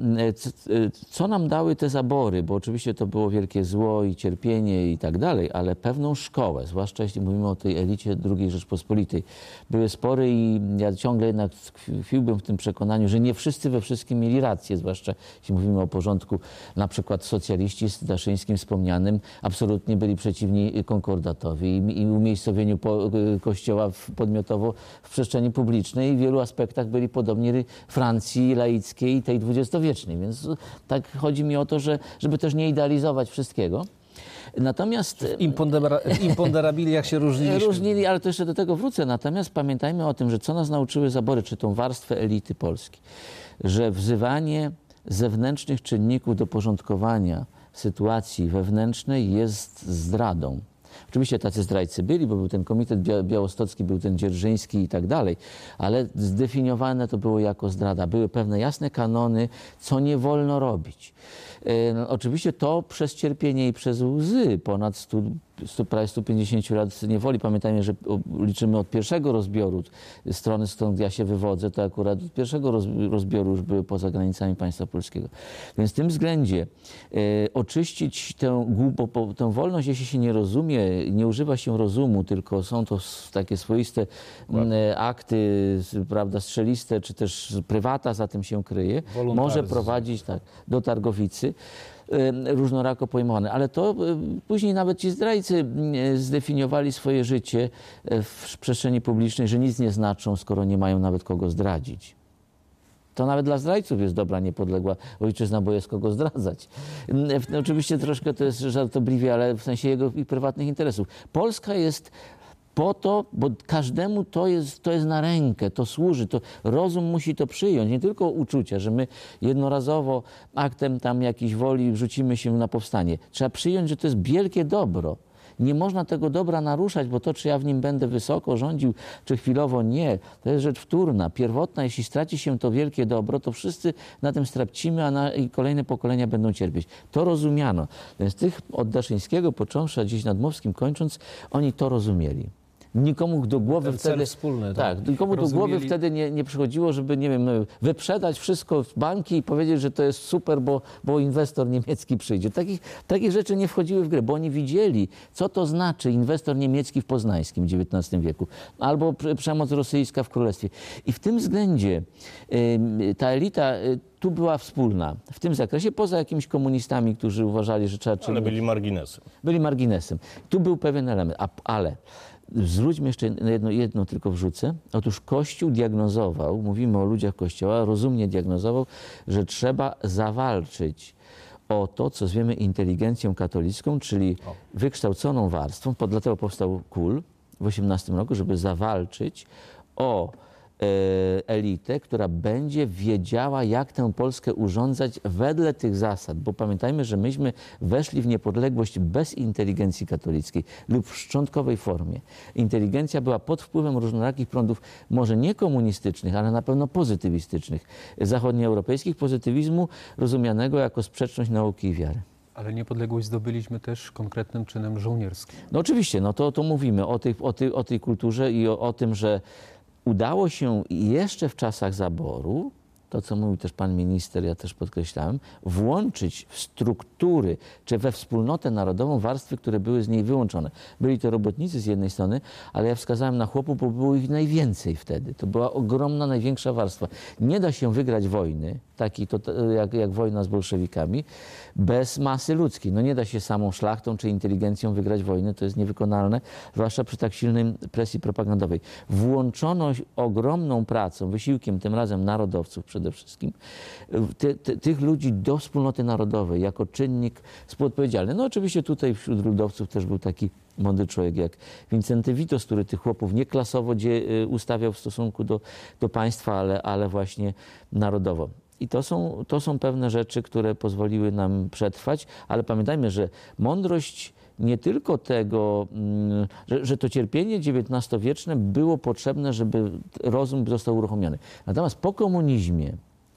co nam dały te zabory, bo oczywiście to było wielkie zło i cierpienie i tak dalej, ale pewną szkołę, zwłaszcza jeśli mówimy o tej elicie drugiej Rzeczpospolitej. Były spory i ja ciągle jednak tkwiłbym w tym przekonaniu, że nie wszyscy we wszystkim mieli rację, zwłaszcza jeśli mówimy o porządku, na przykład socjaliści z Daszyńskim wspomnianym absolutnie byli przeciwni konkordatowi i, i umiejscowieniu po, kościoła w, podmiotowo w przestrzeni publicznej i w wielu aspektach byli podobni Francji laickiej i tej dwudziestowiecznej. Więc tak chodzi mi o to, że, żeby też nie idealizować wszystkiego. Natomiast w impondera, w imponderabiliach się różniliśmy. Różnili, ale to jeszcze do tego wrócę. Natomiast pamiętajmy o tym, że co nas nauczyły zabory, czy tą warstwę elity polskiej, że wzywanie zewnętrznych czynników do porządkowania sytuacji wewnętrznej jest zdradą. Oczywiście tacy zdrajcy byli, bo był ten komitet białostocki, był ten dzierżyński i tak dalej, ale zdefiniowane to było jako zdrada. Były pewne jasne kanony, co nie wolno robić. No, oczywiście to przez cierpienie i przez łzy ponad stu, stu, prawie stu pięćdziesięciu lat niewoli. Pamiętajmy, że liczymy od pierwszego rozbioru strony, stąd ja się wywodzę, to akurat od pierwszego roz, rozbioru już były poza granicami państwa polskiego. Więc w tym względzie e, oczyścić tę, bo, tę wolność, jeśli się nie rozumie, nie używa się rozumu, tylko są to takie swoiste e, akty, prawda, strzeliste, czy też prywata za tym się kryje, może prowadzić tak, do Targowicy. Różnorako pojmowane, ale to później nawet ci zdrajcy zdefiniowali swoje życie w przestrzeni publicznej, że nic nie znaczą, skoro nie mają nawet kogo zdradzić. To nawet dla zdrajców jest dobra, niepodległa ojczyzna, bo jest kogo zdradzać. No, oczywiście troszkę to jest żartobliwie, ale w sensie jego i prywatnych interesów. Polska jest po to, bo każdemu to jest, to jest na rękę, to służy, to rozum musi to przyjąć, nie tylko uczucia, że my jednorazowo aktem tam jakiejś woli rzucimy się na powstanie. Trzeba przyjąć, że to jest wielkie dobro. Nie można tego dobra naruszać, bo to, czy ja w nim będę wysoko rządził, czy chwilowo nie, to jest rzecz wtórna, pierwotna. Jeśli straci się to wielkie dobro, to wszyscy na tym stracimy, a na, i kolejne pokolenia będą cierpieć. To rozumiano. Więc tych od Daszyńskiego począwszy, a dziś Nadmowskim kończąc, oni to rozumieli. Nikomu do głowy Ten cel wtedy, wspólny, tak, tak. nikomu do Rozumieli. głowy wtedy nie, nie przychodziło, żeby, nie wiem, wyprzedać wszystko w banki i powiedzieć, że to jest super, bo, bo inwestor niemiecki przyjdzie. Takich, takich rzeczy nie wchodziły w grę, bo oni widzieli, co to znaczy inwestor niemiecki w Poznańskim w dziewiętnastym wieku, albo przemoc rosyjska w Królestwie. I w tym względzie y, ta elita y, tu była wspólna w tym zakresie, poza jakimiś komunistami, którzy uważali, że trzeba... Ale byli marginesem. Byli marginesem. Tu był pewien element, a, ale... Zwróćmy jeszcze jedno, jedno tylko wrzucę. Otóż Kościół diagnozował, mówimy o ludziach Kościoła, rozumnie diagnozował, że trzeba zawalczyć o to, co zwiemy inteligencją katolicką, czyli wykształconą warstwą, dlatego powstał K U L w osiemnastym roku, żeby zawalczyć o elitę, która będzie wiedziała, jak tę Polskę urządzać wedle tych zasad. Bo pamiętajmy, że myśmy weszli w niepodległość bez inteligencji katolickiej lub w szczątkowej formie. Inteligencja była pod wpływem różnorakich prądów, może nie komunistycznych, ale na pewno pozytywistycznych, zachodnioeuropejskich, pozytywizmu rozumianego jako sprzeczność nauki i wiary. Ale niepodległość zdobyliśmy też konkretnym czynem żołnierskim. No oczywiście, no to, to mówimy o tej, o tej, o tej kulturze i o, o tym, że udało się jeszcze w czasach zaboru, to co mówił też pan minister, ja też podkreślałem, włączyć w struktury czy we wspólnotę narodową warstwy, które były z niej wyłączone. Byli to robotnicy z jednej strony, ale ja wskazałem na chłopów, bo było ich najwięcej wtedy. To była ogromna, największa warstwa. Nie da się wygrać wojny, takiej to, jak, jak wojna z bolszewikami, bez masy ludzkiej. No nie da się samą szlachtą czy inteligencją wygrać wojny, to jest niewykonalne, zwłaszcza przy tak silnej presji propagandowej. Włączono ogromną pracą, wysiłkiem tym razem narodowców przede wszystkim, ty, ty, tych ludzi do wspólnoty narodowej jako czynnik współodpowiedzialny. No oczywiście tutaj wśród ludowców też był taki mądry człowiek jak Wincenty Witos, który tych chłopów nie klasowo ustawiał w stosunku do, do państwa, ale, ale właśnie narodowo. I to są, to są pewne rzeczy, które pozwoliły nam przetrwać, ale pamiętajmy, że mądrość nie tylko tego, że, że to cierpienie dziewiętnastowieczne było potrzebne, żeby rozum został uruchomiony. Natomiast po komunizmie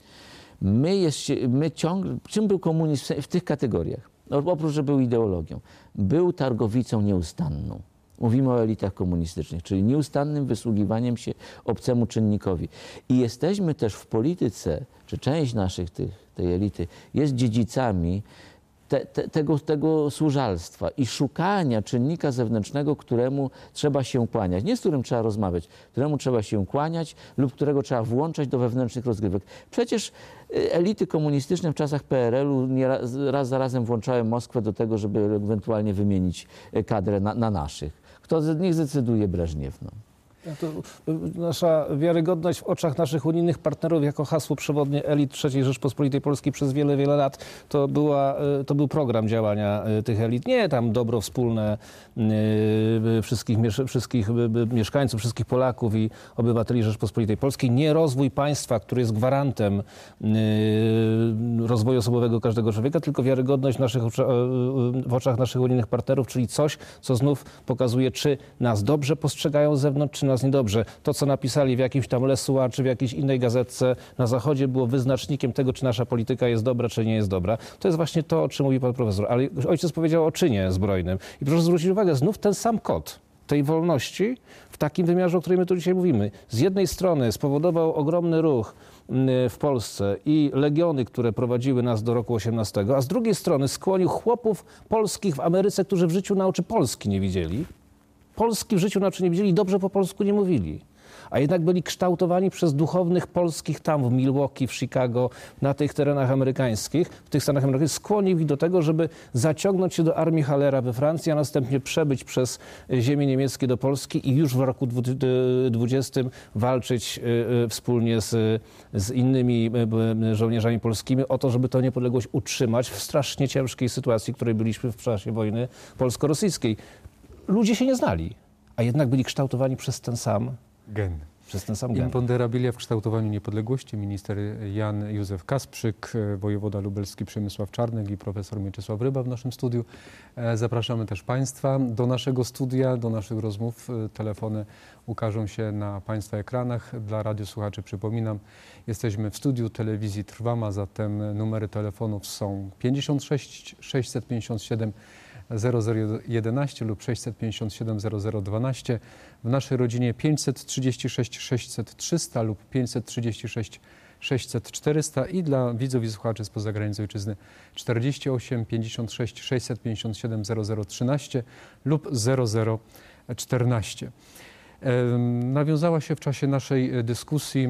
my, jest, my ciągle, czym był komunizm w tych kategoriach? Oprócz, że był ideologią, był targowicą nieustanną. Mówimy o elitach komunistycznych, czyli nieustannym wysługiwaniem się obcemu czynnikowi. I jesteśmy też w polityce, czy część naszych tych, tej elity jest dziedzicami te, te, tego, tego służalstwa i szukania czynnika zewnętrznego, któremu trzeba się kłaniać. Nie z którym trzeba rozmawiać, któremu trzeba się kłaniać lub którego trzeba włączać do wewnętrznych rozgrywek. Przecież elity komunistyczne w czasach P R L-u raz, raz za razem włączały Moskwę do tego, żeby ewentualnie wymienić kadrę na, na naszych. Kto niech zdecyduje Breżniew. No. To nasza wiarygodność w oczach naszych unijnych partnerów jako hasło przewodnie elit trzeciej Rzeczpospolitej Polskiej przez wiele, wiele lat to, była, to był program działania tych elit. Nie tam dobro wspólne wszystkich, wszystkich mieszkańców, wszystkich Polaków i obywateli Rzeczpospolitej Polskiej. Nie rozwój państwa, który jest gwarantem rozwoju osobowego każdego człowieka, tylko wiarygodność naszych, w oczach naszych unijnych partnerów, czyli coś, co znów pokazuje, czy nas dobrze postrzegają z zewnątrz, czy nas niedobrze. To, co napisali w jakimś tam Lesua, czy w jakiejś innej gazetce na Zachodzie, było wyznacznikiem tego, czy nasza polityka jest dobra, czy nie jest dobra. To jest właśnie to, o czym mówi pan profesor. Ale ojciec powiedział o czynie zbrojnym. I proszę zwrócić uwagę, znów ten sam kod tej wolności w takim wymiarze, o którym my tu dzisiaj mówimy. Z jednej strony spowodował ogromny ruch w Polsce i legiony, które prowadziły nas do roku osiemnastego, a z drugiej strony skłonił chłopów polskich w Ameryce, którzy w życiu na oczy Polski nie widzieli, Polski w życiu na oczy nie widzieli, dobrze po polsku nie mówili. A jednak byli kształtowani przez duchownych polskich tam w Milwaukee, w Chicago, na tych terenach amerykańskich, w tych Stanach Amerykańskich, skłonił ich do tego, żeby zaciągnąć się do armii Hallera we Francji, a następnie przebyć przez ziemię niemieckie do Polski i już w roku dwudziestym walczyć wspólnie z, z innymi żołnierzami polskimi o to, żeby tę niepodległość utrzymać w strasznie ciężkiej sytuacji, w której byliśmy w czasie wojny polsko-rosyjskiej. Ludzie się nie znali, a jednak byli kształtowani przez ten sam gen. Przez ten sam gen. Imponderabilia w kształtowaniu niepodległości. Minister Jan Józef Kasprzyk, wojewoda lubelski Przemysław Czarnek i profesor Mieczysław Ryba w naszym studiu. Zapraszamy też państwa do naszego studia, do naszych rozmów. Telefony ukażą się na państwa ekranach. Dla radiosłuchaczy przypominam, jesteśmy w studiu telewizji Trwam, a zatem numery telefonów są pięćdziesiąt sześć sześćset pięćdziesiąt siedem zero zero jedenaście lub sześćset pięćdziesiąt siedem zero zero dwanaście. W naszej rodzinie pięćset trzydzieści sześć sześćset trzysta lub pięćset trzydzieści sześć sześćset czterysta i dla widzów i słuchaczy spoza granic ojczyzny czterdzieści osiem pięćdziesiąt sześć sześćset pięćdziesiąt siedem zero zero trzynaście lub zero zero czternaście. Nawiązała się w czasie naszej dyskusji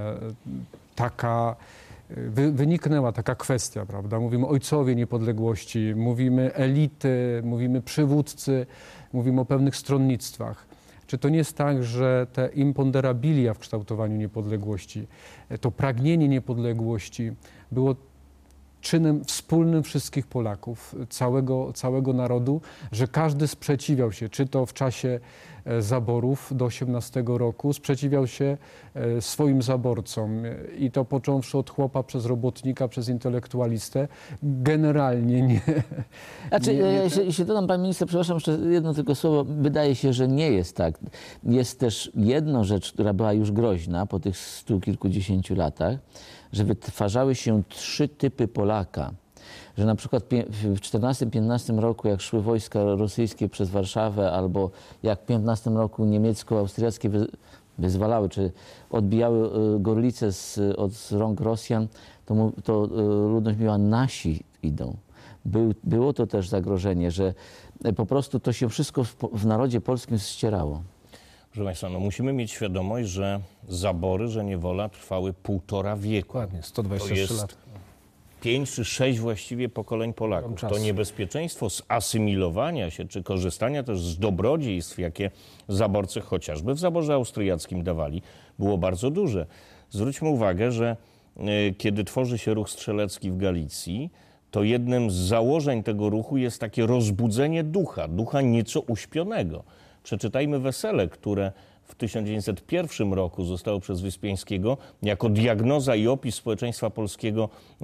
taka Wy, wyniknęła taka kwestia, prawda? Mówimy ojcowie niepodległości, mówimy elity, mówimy przywódcy, mówimy o pewnych stronnictwach. Czy to nie jest tak, że te imponderabilia w kształtowaniu niepodległości, to pragnienie niepodległości było czynem wspólnym? wspólnym wszystkich Polaków, całego, całego narodu, że każdy sprzeciwiał się, czy to w czasie zaborów do osiemnastego roku, sprzeciwiał się swoim zaborcom i to począwszy od chłopa przez robotnika, przez intelektualistę, generalnie nie... Znaczy, nie, nie jeśli, jeśli dodam, pan minister, przepraszam, jeszcze jedno tylko słowo, wydaje się, że nie jest tak. Jest też jedna rzecz, która była już groźna po tych stu kilkudziesięciu latach, że wytwarzały się trzy typy Polaka. Że na przykład w czternastym piętnastym roku, jak szły wojska rosyjskie przez Warszawę, albo jak w piętnastym roku niemiecko-austriackie wyzwalały, czy odbijały Gorlice z, od rąk Rosjan, to, to ludność mówiła, nasi idą. Był, było to też zagrożenie, że po prostu to się wszystko w, w narodzie polskim ścierało. Proszę Państwa, no musimy mieć świadomość, że zabory, że niewola trwały półtora wieku. Dokładnie, sto dwadzieścia To trzy jest lata. pięć czy sześć właściwie pokoleń Polaków. Czasu. To niebezpieczeństwo zasymilowania się, czy korzystania też z dobrodziejstw, jakie zaborcy chociażby w zaborze austriackim dawali, było bardzo duże. Zwróćmy uwagę, że y, kiedy tworzy się ruch strzelecki w Galicji, to jednym z założeń tego ruchu jest takie rozbudzenie ducha, ducha nieco uśpionego. Przeczytajmy Wesele, które w tysiąc dziewięćset pierwszym roku zostało przez Wyspiańskiego jako diagnoza i opis społeczeństwa polskiego yy,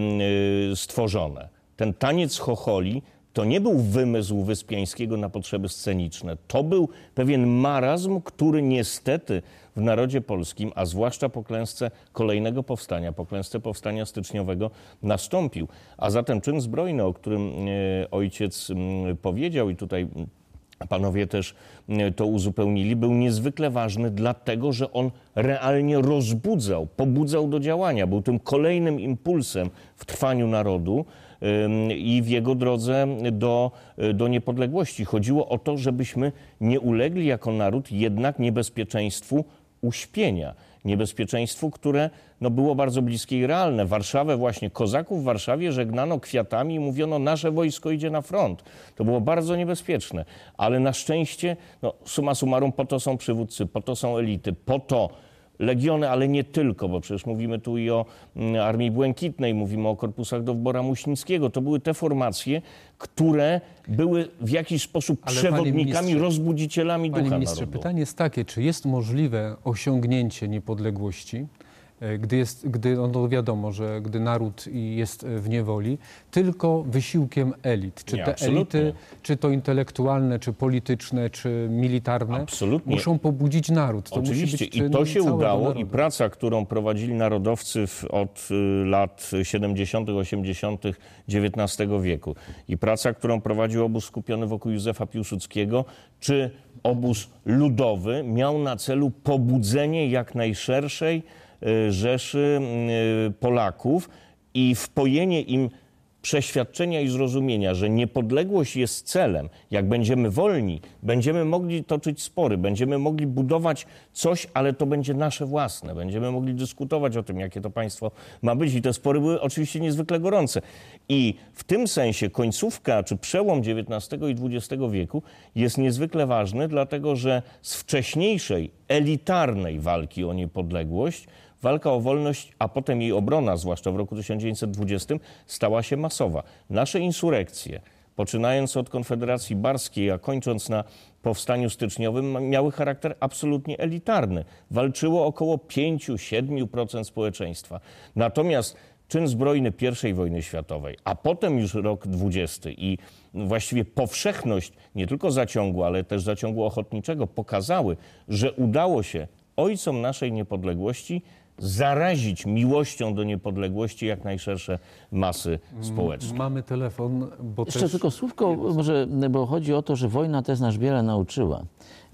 yy, stworzone. Ten taniec chocholi to nie był wymysł Wyspiańskiego na potrzeby sceniczne. To był pewien marazm, który niestety w narodzie polskim, a zwłaszcza po klęsce kolejnego powstania, po klęsce powstania styczniowego nastąpił. A zatem czyn zbrojny, o którym yy, ojciec yy, powiedział i tutaj panowie też to uzupełnili, był niezwykle ważny, dlatego że on realnie rozbudzał, pobudzał do działania. Był tym kolejnym impulsem w trwaniu narodu i w jego drodze do, do niepodległości. Chodziło o to, żebyśmy nie ulegli jako naród jednak niebezpieczeństwu uśpienia. Niebezpieczeństwu, które no, było bardzo bliskie i realne. Warszawę właśnie, kozaków w Warszawie żegnano kwiatami i mówiono, nasze wojsko idzie na front. To było bardzo niebezpieczne, ale na szczęście, no, summa summarum, po to są przywódcy, po to są elity, po to legiony, ale nie tylko, bo przecież mówimy tu i o mm, Armii Błękitnej, mówimy o korpusach Dowbora Muśnickiego. To były te formacje, które były w jakiś sposób Ale przewodnikami, panie rozbudzicielami Panie ducha ministrze, narodu. pytanie jest takie, czy jest możliwe osiągnięcie niepodległości, gdy, jest, gdy no to wiadomo, że gdy naród jest w niewoli, tylko wysiłkiem elit. Czy Nie, te absolutnie. elity, czy to intelektualne, czy polityczne, czy militarne, Absolutnie. muszą pobudzić naród. To Oczywiście musi być i czyn to się całego udało narodu. i praca, którą prowadzili narodowcy w, od y, lat siedemdziesiątych, osiemdziesiątych dziewiętnastego wieku i praca, którą prowadził obóz skupiony wokół Józefa Piłsudskiego, czy obóz ludowy, miał na celu pobudzenie jak najszerszej y, rzeszy y, Polaków i wpojenie im przeświadczenia i zrozumienia, że niepodległość jest celem. Jak będziemy wolni, będziemy mogli toczyć spory, będziemy mogli budować coś, ale to będzie nasze własne. Będziemy mogli dyskutować o tym, jakie to państwo ma być. I te spory były oczywiście niezwykle gorące. I w tym sensie końcówka, czy przełom dziewiętnastego i dwudziestego wieku jest niezwykle ważny, dlatego że z wcześniejszej, elitarnej walki o niepodległość walka o wolność, a potem jej obrona, zwłaszcza w roku tysiąc dziewięćset dwudziestym, stała się masowa. Nasze insurekcje, poczynając od Konfederacji Barskiej, a kończąc na powstaniu styczniowym, miały charakter absolutnie elitarny. Walczyło około pięć do siedmiu procent społeczeństwa. Natomiast czyn zbrojny pierwszej wojny światowej, a potem już rok dwudziesty i właściwie powszechność nie tylko zaciągu, ale też zaciągu ochotniczego pokazały, że udało się ojcom naszej niepodległości zarazić miłością do niepodległości jak najszersze masy społeczne. Mamy telefon, bo Jeszcze też... tylko słówko, może, bo chodzi o to, że wojna też nas wiele nauczyła.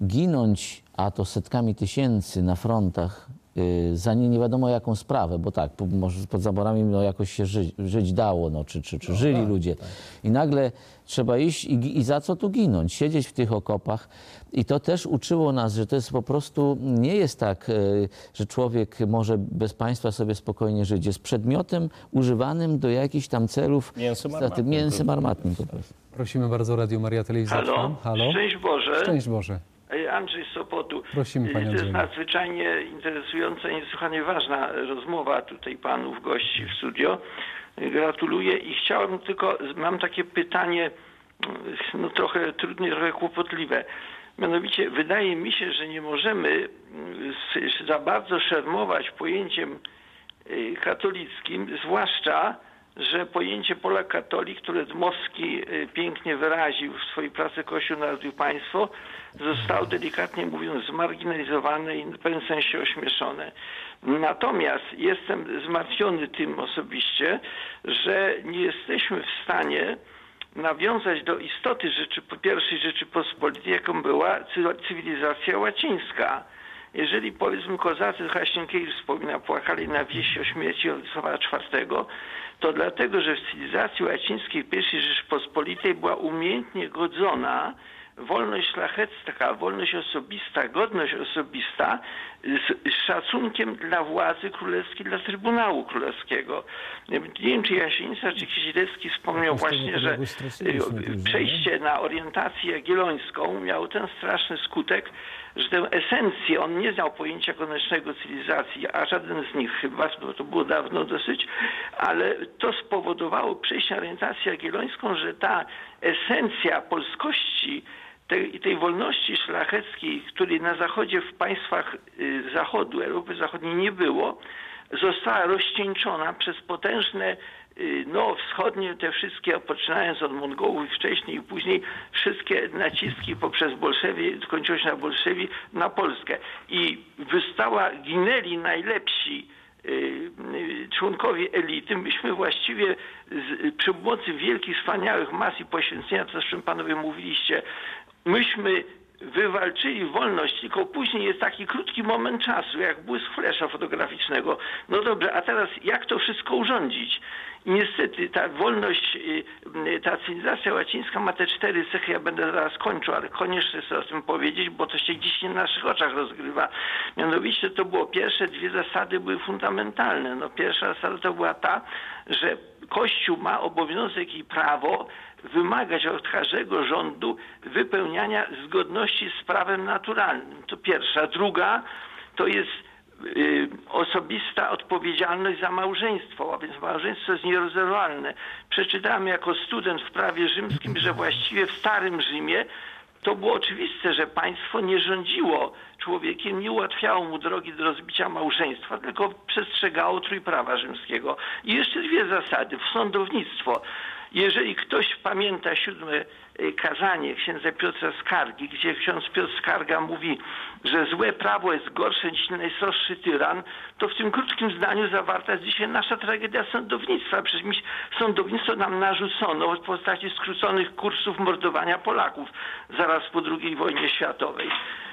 Ginąć, a to setkami tysięcy na frontach, yy, za nie, nie wiadomo jaką sprawę, bo tak, po, może pod zaborami no, jakoś się żyć, żyć dało, no, czy, czy, czy No, żyli tak, ludzie. tak. I nagle trzeba iść i, i za co tu ginąć? Siedzieć w tych okopach. I to też uczyło nas, że to jest po prostu, nie jest tak, yy, że człowiek może bez państwa sobie spokojnie żyć. Jest przedmiotem używanym do jakichś tam celów. Mięsem Za tym armatnym. Mięsem armatnym po prostu. Prosimy bardzo, Radio Maria Telewizja Halo? Trwam. Halo? Szczęść Boże. Szczęść Boże. Andrzej z Sopotu. Prosimy, panie To jest Andrzeju. nadzwyczajnie interesująca i niesłychanie ważna rozmowa tutaj panów gości w studio. Gratuluję i chciałem tylko, mam takie pytanie, no trochę trudne, trochę kłopotliwe. Mianowicie wydaje mi się, że nie możemy za bardzo szermować pojęciem katolickim, zwłaszcza, że pojęcie Polak katolik, które Dmowski pięknie wyraził w swojej pracy Kościół, Naród i Państwo, zostało delikatnie mówiąc zmarginalizowane i w pewnym sensie ośmieszone. Natomiast jestem zmartwiony tym osobiście, że nie jesteśmy w stanie nawiązać do istoty rzeczy, pierwszej Rzeczypospolitej, jaką była cywilizacja łacińska. Jeżeli, powiedzmy, kozacy Haśnienkiewicz wspomina, płakali na wieś o śmierci Władysława czwartego, to dlatego, że w cywilizacji łacińskiej pierwszej Rzeczypospolitej była umiejętnie godzona wolność szlachecka, wolność osobista, godność osobista z, z szacunkiem dla władzy królewskiej, dla Trybunału Królewskiego. Nie wiem, czy Jasienica, czy Kisielewski wspomniał właśnie, że przejście na orientację jagiellońską miało ten straszny skutek, że tę esencję, on nie znał pojęcia koniecznego cywilizacji, a żaden z nich chyba, bo to było dawno dosyć, ale to spowodowało przejście na orientację jagiellońską, że ta esencja polskości, tej, tej wolności szlacheckiej, której na zachodzie, w państwach y, zachodu, Europy Zachodniej nie było, została rozcieńczona przez potężne, y, no wschodnie te wszystkie, poczynając od Mongołów i wcześniej i później, wszystkie naciski poprzez bolszewi, skończyło się na bolszewi, na Polskę. I wystała, ginęli najlepsi członkowie elity. Myśmy właściwie z, przy pomocy wielkich, wspaniałych mas i poświęcenia, to o czym panowie mówiliście, myśmy wywalczyli wolność, tylko później jest taki krótki moment czasu, jak błysk flesza fotograficznego. No dobrze, a teraz jak to wszystko urządzić? I niestety ta wolność, ta cywilizacja łacińska ma te cztery cechy, ja będę zaraz kończył, ale koniecznie chcę o tym powiedzieć, bo to się dziś na naszych oczach rozgrywa. Mianowicie to było pierwsze, dwie zasady były fundamentalne. No, pierwsza zasada to była ta, że Kościół ma obowiązek i prawo wymagać od każdego rządu wypełniania zgodności z prawem naturalnym. To pierwsza. Druga to jest y, osobista odpowiedzialność za małżeństwo, a więc małżeństwo jest nierozerwalne. Przeczytałem jako student w prawie rzymskim, że właściwie w Starym Rzymie to było oczywiste, że państwo nie rządziło człowiekiem, nie ułatwiało mu drogi do rozbicia małżeństwa, tylko przestrzegało trójprawa rzymskiego. I jeszcze dwie zasady. W sądownictwo. Jeżeli ktoś pamięta siódme kazanie księdza Piotra Skargi, gdzie ksiądz Piotr Skarga mówi, że złe prawo jest gorsze niż najsroższy tyran, to w tym krótkim zdaniu zawarta jest dzisiaj nasza tragedia sądownictwa. Przecież sądownictwo nam narzucono w postaci skróconych kursów mordowania Polaków zaraz po drugiej wojnie światowej.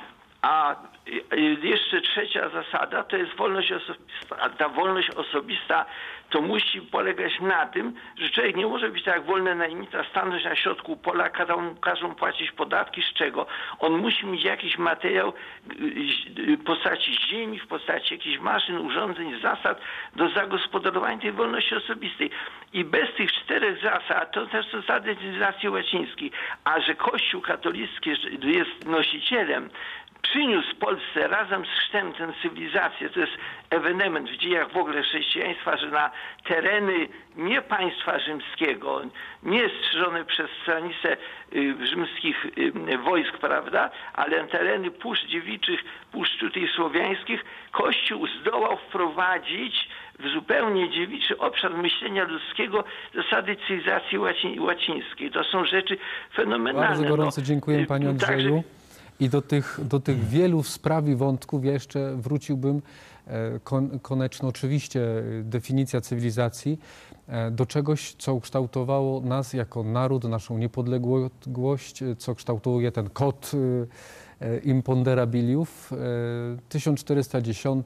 A jeszcze trzecia zasada to jest wolność osobista. A ta wolność osobista to musi polegać na tym, że człowiek nie może być tak jak wolny najemnica, stanąć na środku pola, każą, każą płacić podatki, z czego? On musi mieć jakiś materiał w postaci ziemi, w postaci jakichś maszyn, urządzeń, zasad do zagospodarowania tej wolności osobistej. I bez tych czterech zasad, to też zasady cywilizacji łacińskiej, a że Kościół katolicki jest nosicielem, przyniósł Polsce razem z chrztem tę cywilizację, to jest ewenement w dziejach w ogóle chrześcijaństwa, że na tereny nie państwa rzymskiego, nie strzeżone przez stranicę y, rzymskich y, wojsk, prawda, ale na tereny puszcz dziewiczych, puszcz tutaj słowiańskich, Kościół zdołał wprowadzić w zupełnie dziewiczy obszar myślenia ludzkiego zasady cywilizacji łaci, łacińskiej. To są rzeczy fenomenalne. Bardzo gorąco no, dziękuję panie Andrzeju. Także... I do tych, do tych wielu spraw i wątków ja jeszcze wróciłbym. Kon, konieczna oczywiście definicja cywilizacji do czegoś, co ukształtowało nas jako naród, naszą niepodległość, co kształtuje ten kod imponderabiliów. tysiąc czterysta dziesiąty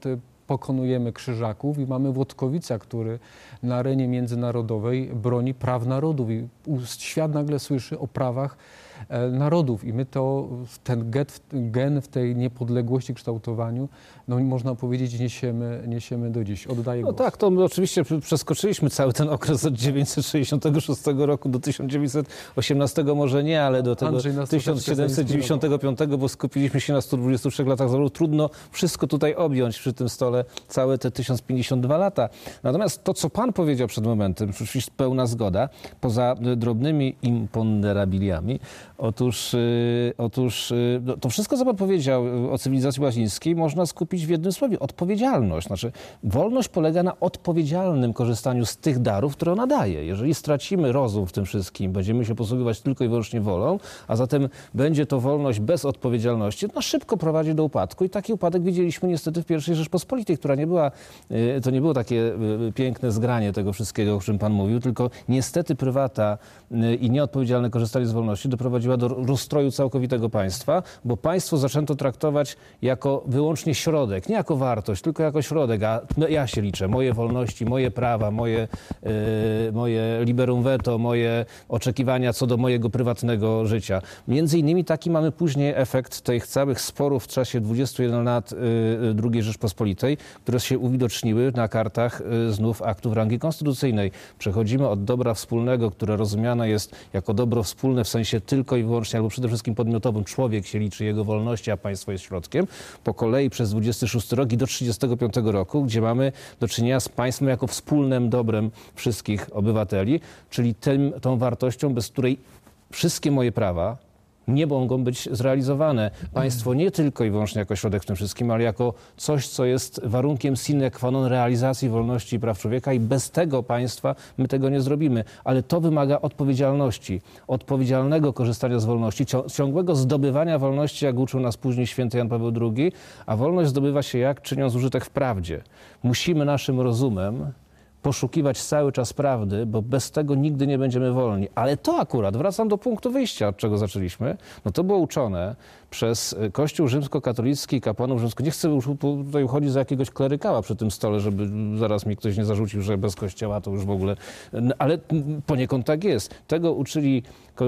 pokonujemy Krzyżaków i mamy Włodkowica, który na arenie międzynarodowej broni praw narodów i świat nagle słyszy o prawach narodów i my to, ten get, gen w tej niepodległości, kształtowaniu, no można powiedzieć, niesiemy, niesiemy do dziś. Oddaję No głos. tak, to my oczywiście przeskoczyliśmy cały ten okres od dziewięćset sześćdziesiątego szóstego roku do tysiąc dziewięćset osiemnastego może nie, ale do tego tysiąc siedemset dziewięćdziesiątego piątego, bo skupiliśmy się na stu dwudziestu trzech latach zaboru. Trudno wszystko tutaj objąć przy tym stole, całe te tysiąc pięćdziesiąt dwa lata. Natomiast to, co pan powiedział przed momentem, oczywiście pełna zgoda, poza drobnymi imponderabiliami, Otóż, yy, otóż yy, to wszystko, co pan powiedział o cywilizacji łacińskiej, można skupić w jednym słowie. Odpowiedzialność. Znaczy, wolność polega na odpowiedzialnym korzystaniu z tych darów, które ona daje. Jeżeli stracimy rozum w tym wszystkim, będziemy się posługiwać tylko i wyłącznie wolą, a zatem będzie to wolność bez odpowiedzialności, no szybko prowadzi do upadku. I taki upadek widzieliśmy niestety w pierwszej Rzeczpospolitej, która nie była, yy, to nie było takie yy, piękne zgranie tego wszystkiego, o czym pan mówił, tylko niestety prywata yy, i nieodpowiedzialne korzystanie z wolności doprowadziła do rozstroju całkowitego państwa, bo państwo zaczęto traktować jako wyłącznie środek, nie jako wartość, tylko jako środek, a ja się liczę, moje wolności, moje prawa, moje, yy, moje liberum veto, moje oczekiwania co do mojego prywatnego życia. Między innymi taki mamy później efekt tych całych sporów w czasie dwudziestu jeden lat yy, drugiej Rzeczpospolitej, które się uwidoczniły na kartach yy, znów aktów rangi konstytucyjnej. Przechodzimy od dobra wspólnego, które rozumiane jest jako dobro wspólne w sensie tylko i wyłącznie, albo przede wszystkim podmiotowym. Człowiek się liczy, jego wolności, a państwo jest środkiem. Po kolei przez dwudziesty szósty rok i do trzydziestego piątego roku, gdzie mamy do czynienia z państwem jako wspólnym dobrem wszystkich obywateli, czyli tym, tą wartością, bez której wszystkie moje prawa nie mogą być zrealizowane. Państwo nie tylko i wyłącznie jako środek w tym wszystkim, ale jako coś, co jest warunkiem sine qua non realizacji wolności i praw człowieka i bez tego państwa my tego nie zrobimy. Ale to wymaga odpowiedzialności, odpowiedzialnego korzystania z wolności, ciągłego zdobywania wolności, jak uczył nas później święty Jan Paweł drugi, a wolność zdobywa się jak? Czyniąc użytek w prawdzie. Musimy naszym rozumem poszukiwać cały czas prawdy, bo bez tego nigdy nie będziemy wolni. Ale to akurat, wracam do punktu wyjścia, od czego zaczęliśmy, no to było uczone przez Kościół rzymskokatolicki i kapłanów rzymskich. Nie chcę już tutaj uchodzić za jakiegoś klerykała przy tym stole, żeby zaraz mi ktoś nie zarzucił, że bez kościoła to już w ogóle... Ale poniekąd tak jest. Tego uczyli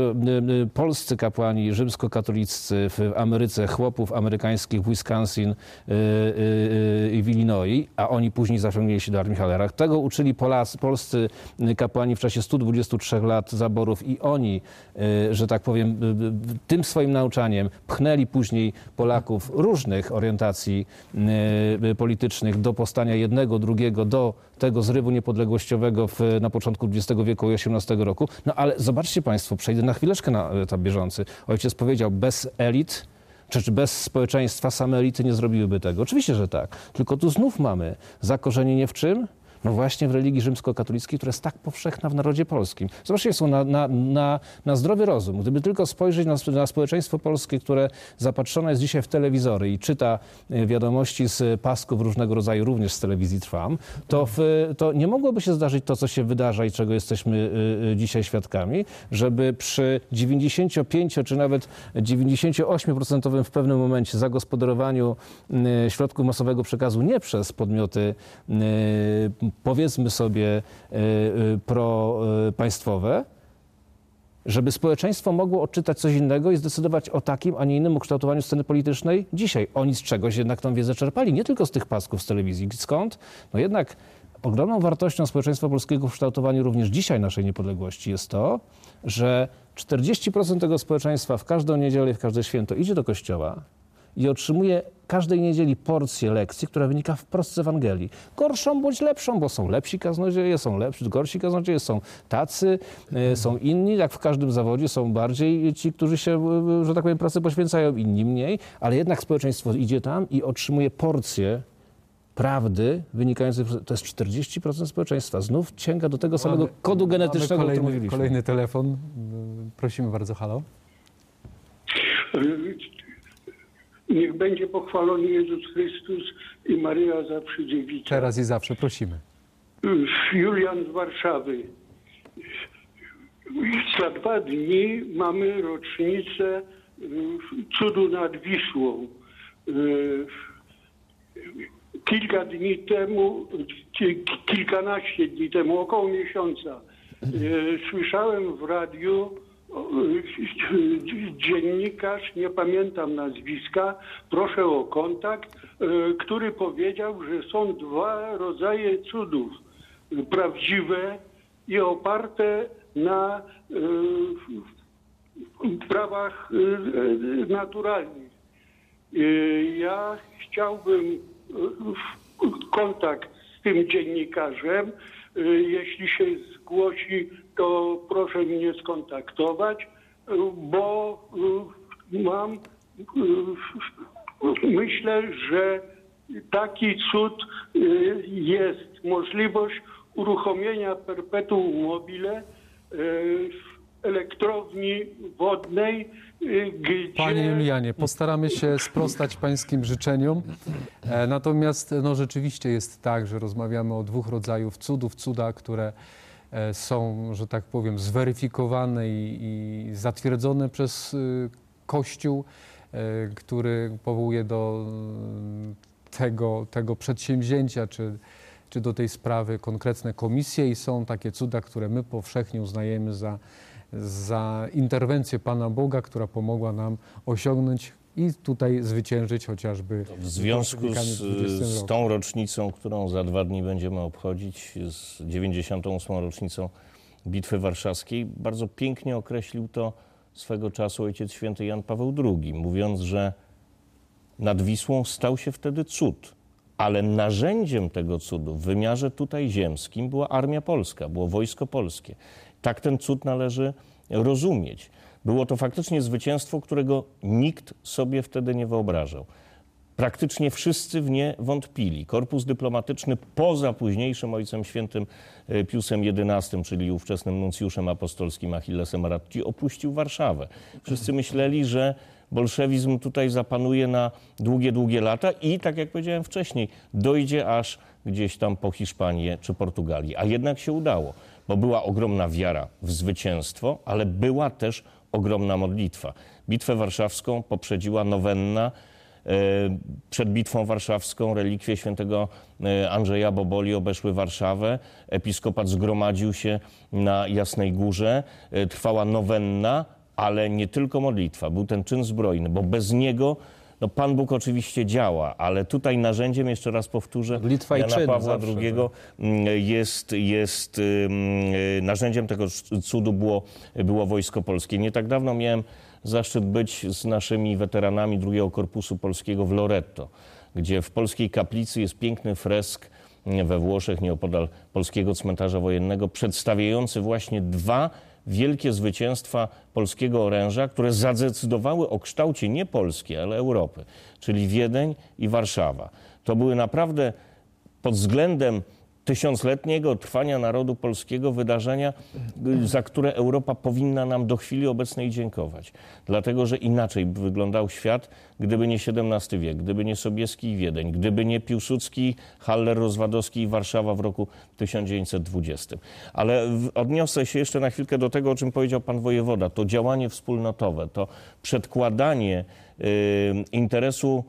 polscy kapłani rzymskokatoliccy w Ameryce, chłopów amerykańskich w Wisconsin i w Illinois, a oni później zasiągnęli się do armii Hallerach. Tego uczyli Polacy, polscy kapłani w czasie stu dwudziestu trzech lat zaborów i oni, że tak powiem, tym swoim nauczaniem pchnęli później Polaków różnych orientacji politycznych do powstania jednego, drugiego, do tego zrywu niepodległościowego w, na początku dwudziestego wieku i osiemnastego roku. No ale zobaczcie państwo, przejdę na chwileczkę na etap bieżący. Ojciec powiedział, bez elit, czy bez społeczeństwa same elity nie zrobiłyby tego. Oczywiście, że tak. Tylko tu znów mamy zakorzenienie w czym? No właśnie w religii rzymskokatolickiej, która jest tak powszechna w narodzie polskim. Zobaczcie, są na, na, na, na zdrowy rozum. Gdyby tylko spojrzeć na, na społeczeństwo polskie, które zapatrzone jest dzisiaj w telewizory i czyta wiadomości z pasków różnego rodzaju, również z telewizji Trwam, to, w, to nie mogłoby się zdarzyć to, co się wydarza i czego jesteśmy y, y, dzisiaj świadkami, żeby przy dziewięćdziesięciu pięciu czy nawet dziewięćdziesięciu ośmiu procent w pewnym momencie zagospodarowaniu y, środków masowego przekazu nie przez podmioty y, powiedzmy sobie propaństwowe, żeby społeczeństwo mogło odczytać coś innego i zdecydować o takim, a nie innym ukształtowaniu sceny politycznej dzisiaj. Oni z czegoś jednak tą wiedzę czerpali, nie tylko z tych pasków z telewizji. Skąd? No jednak ogromną wartością społeczeństwa polskiego w kształtowaniu również dzisiaj naszej niepodległości jest to, że czterdzieści procent tego społeczeństwa w każdą niedzielę i w każde święto idzie do kościoła i otrzymuje każdej niedzieli porcję lekcji, która wynika wprost z Ewangelii. Gorszą bądź lepszą, bo są lepsi kaznodzieje, są lepsi, gorsi kaznodzieje, są tacy, y, są inni, jak w każdym zawodzie są bardziej ci, którzy się, że tak powiem, pracy poświęcają, inni mniej, ale jednak społeczeństwo idzie tam i otrzymuje porcję prawdy wynikającej, to jest czterdzieści procent społeczeństwa. Znów sięga do tego samego mamy, kodu genetycznego, kolejny, o którym mówiliśmy. Kolejny telefon. Prosimy bardzo, halo. Niech będzie pochwalony Jezus Chrystus i Maryja zawsze dziewica. Teraz i zawsze, prosimy. Julian z Warszawy. Za dwa dni mamy rocznicę cudu nad Wisłą. kilka dni temu, ki- kilkanaście dni temu, około miesiąca, e, słyszałem w radiu e, dziennikarz, nie pamiętam nazwiska, proszę o kontakt, e, który powiedział, że są dwa rodzaje cudów. Prawdziwe i oparte na e, prawach e, naturalnych. E, ja chciałbym e, kontakt z tym dziennikarzem. E, jeśli się zgłosi, to proszę mnie skontaktować, e, bo e, mam, e, myślę, że taki cud e, jest, możliwość uruchomienia perpetuum mobile e, w elektrowni wodnej, e, gdzie... Panie Julianie, postaramy się sprostać pańskim życzeniom. E, Natomiast no, rzeczywiście jest tak, że rozmawiamy o dwóch rodzajów cudów. Cuda, które e, są, że tak powiem, zweryfikowane i, i zatwierdzone przez y, Kościół, e, który powołuje do y, tego, tego przedsięwzięcia, czy czy do tej sprawy konkretne komisje i są takie cuda, które my powszechnie uznajemy za, za interwencję Pana Boga, która pomogła nam osiągnąć i tutaj zwyciężyć chociażby W związku z, z tą rocznicą, którą za dwa dni będziemy obchodzić, z dziewięćdziesiątą ósmą rocznicą Bitwy Warszawskiej, bardzo pięknie określił to swego czasu Ojciec Święty Jan Paweł drugi, mówiąc, że nad Wisłą stał się wtedy cud. Ale narzędziem tego cudu w wymiarze tutaj ziemskim była armia polska, było wojsko polskie. Tak ten cud należy rozumieć. Było to faktycznie zwycięstwo, którego nikt sobie wtedy nie wyobrażał. Praktycznie wszyscy w nie wątpili. Korpus dyplomatyczny poza późniejszym Ojcem Świętym Piusem jedenastym, czyli ówczesnym nuncjuszem apostolskim Achillesem Ratti, opuścił Warszawę. Wszyscy myśleli, że bolszewizm tutaj zapanuje na długie, długie lata i, tak jak powiedziałem wcześniej, dojdzie aż gdzieś tam po Hiszpanię czy Portugalii. A jednak się udało, bo była ogromna wiara w zwycięstwo, ale była też ogromna modlitwa. Bitwę warszawską poprzedziła nowenna. Przed Bitwą Warszawską relikwie świętego Andrzeja Boboli obeszły Warszawę. Episkopat zgromadził się na Jasnej Górze. Trwała nowenna, ale nie tylko modlitwa. Był ten czyn zbrojny, bo bez niego no Pan Bóg oczywiście działa, ale tutaj narzędziem, jeszcze raz powtórzę, Modlitwa i Jana czyn Pawła zawsze, drugiego jest, jest narzędziem tego cudu było, było Wojsko Polskie. Nie tak dawno miałem zaszczyt być z naszymi weteranami drugiego Korpusu Polskiego w Loreto, gdzie w polskiej kaplicy jest piękny fresk we Włoszech, nieopodal polskiego cmentarza wojennego, przedstawiający właśnie dwa wielkie zwycięstwa polskiego oręża, które zadecydowały o kształcie nie Polski, ale Europy, czyli Wiedeń i Warszawa. To były naprawdę pod względem tysiącletniego trwania narodu polskiego wydarzenia, za które Europa powinna nam do chwili obecnej dziękować. Dlatego, że inaczej by wyglądał świat, gdyby nie siedemnasty wiek, gdyby nie Sobieski i Wiedeń, gdyby nie Piłsudski, Haller, Rozwadowski i Warszawa w roku tysiąc dziewięćset dwudziestym. Ale odniosę się jeszcze na chwilkę do tego, o czym powiedział pan wojewoda. To działanie wspólnotowe, to przedkładanie y, interesu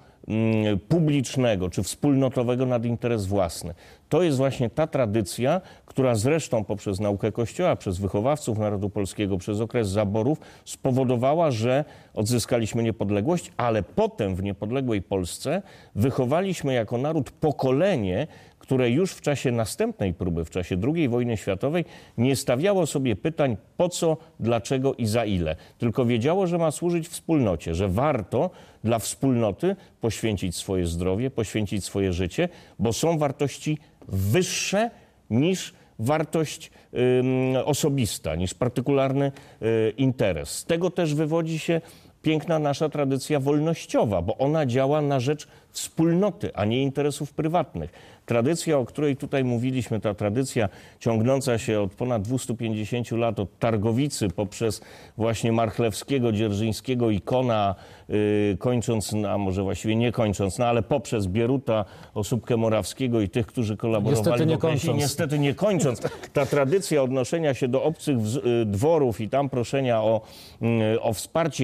publicznego czy wspólnotowego nad interes własny. To jest właśnie ta tradycja, która zresztą poprzez naukę Kościoła, przez wychowawców narodu polskiego, przez okres zaborów spowodowała, że odzyskaliśmy niepodległość, ale potem w niepodległej Polsce wychowaliśmy jako naród pokolenie, które już w czasie następnej próby, w czasie drugiej wojny światowej nie stawiało sobie pytań po co, dlaczego i za ile, tylko wiedziało, że ma służyć wspólnocie, że warto dla wspólnoty poświęcić swoje zdrowie, poświęcić swoje życie, bo są wartości wyższe niż wartość y, osobista, niż partykularny y, interes. Z tego też wywodzi się piękna nasza tradycja wolnościowa, bo ona działa na rzecz wspólnoty, a nie interesów prywatnych. Tradycja, o której tutaj mówiliśmy, ta tradycja ciągnąca się od ponad dwustu pięćdziesięciu lat, od Targowicy poprzez właśnie Marchlewskiego, Dzierżyńskiego i Kona, yy, kończąc, a może właściwie nie kończąc, no ale poprzez Bieruta, Osóbkę Morawskiego i tych, którzy kolaborowali. Niestety nie w okresie, kończąc. Niestety nie kończąc. Ta tradycja odnoszenia się do obcych dworów i tam proszenia o, o wsparcie w imię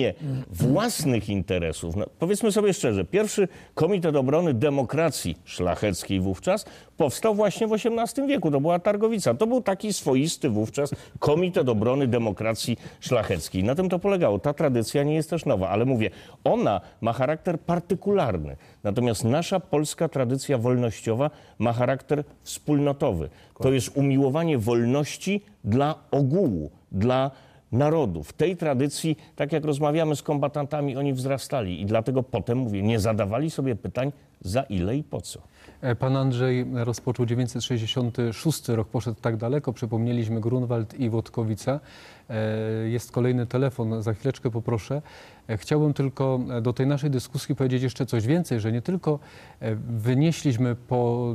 bronienie własnych interesów. No, powiedzmy sobie szczerze, pierwszy Komitet Obrony Demokracji Szlacheckiej wówczas powstał właśnie w osiemnastym wieku. To była Targowica. To był taki swoisty wówczas Komitet Obrony Demokracji Szlacheckiej. Na tym to polegało. Ta tradycja nie jest też nowa, ale mówię, ona ma charakter partykularny. Natomiast nasza polska tradycja wolnościowa ma charakter wspólnotowy. To jest umiłowanie wolności dla ogółu, dla narodu. W tej tradycji, tak jak rozmawiamy z kombatantami, oni wzrastali i dlatego potem, mówię, nie zadawali sobie pytań za ile i po co. Pan Andrzej rozpoczął dziewięćset sześćdziesiąty szósty rok, poszedł tak daleko, przypomnieliśmy Grunwald i Włodkowica. Jest kolejny telefon, za chwileczkę poproszę. Chciałbym tylko do tej naszej dyskusji powiedzieć jeszcze coś więcej, że nie tylko wynieśliśmy po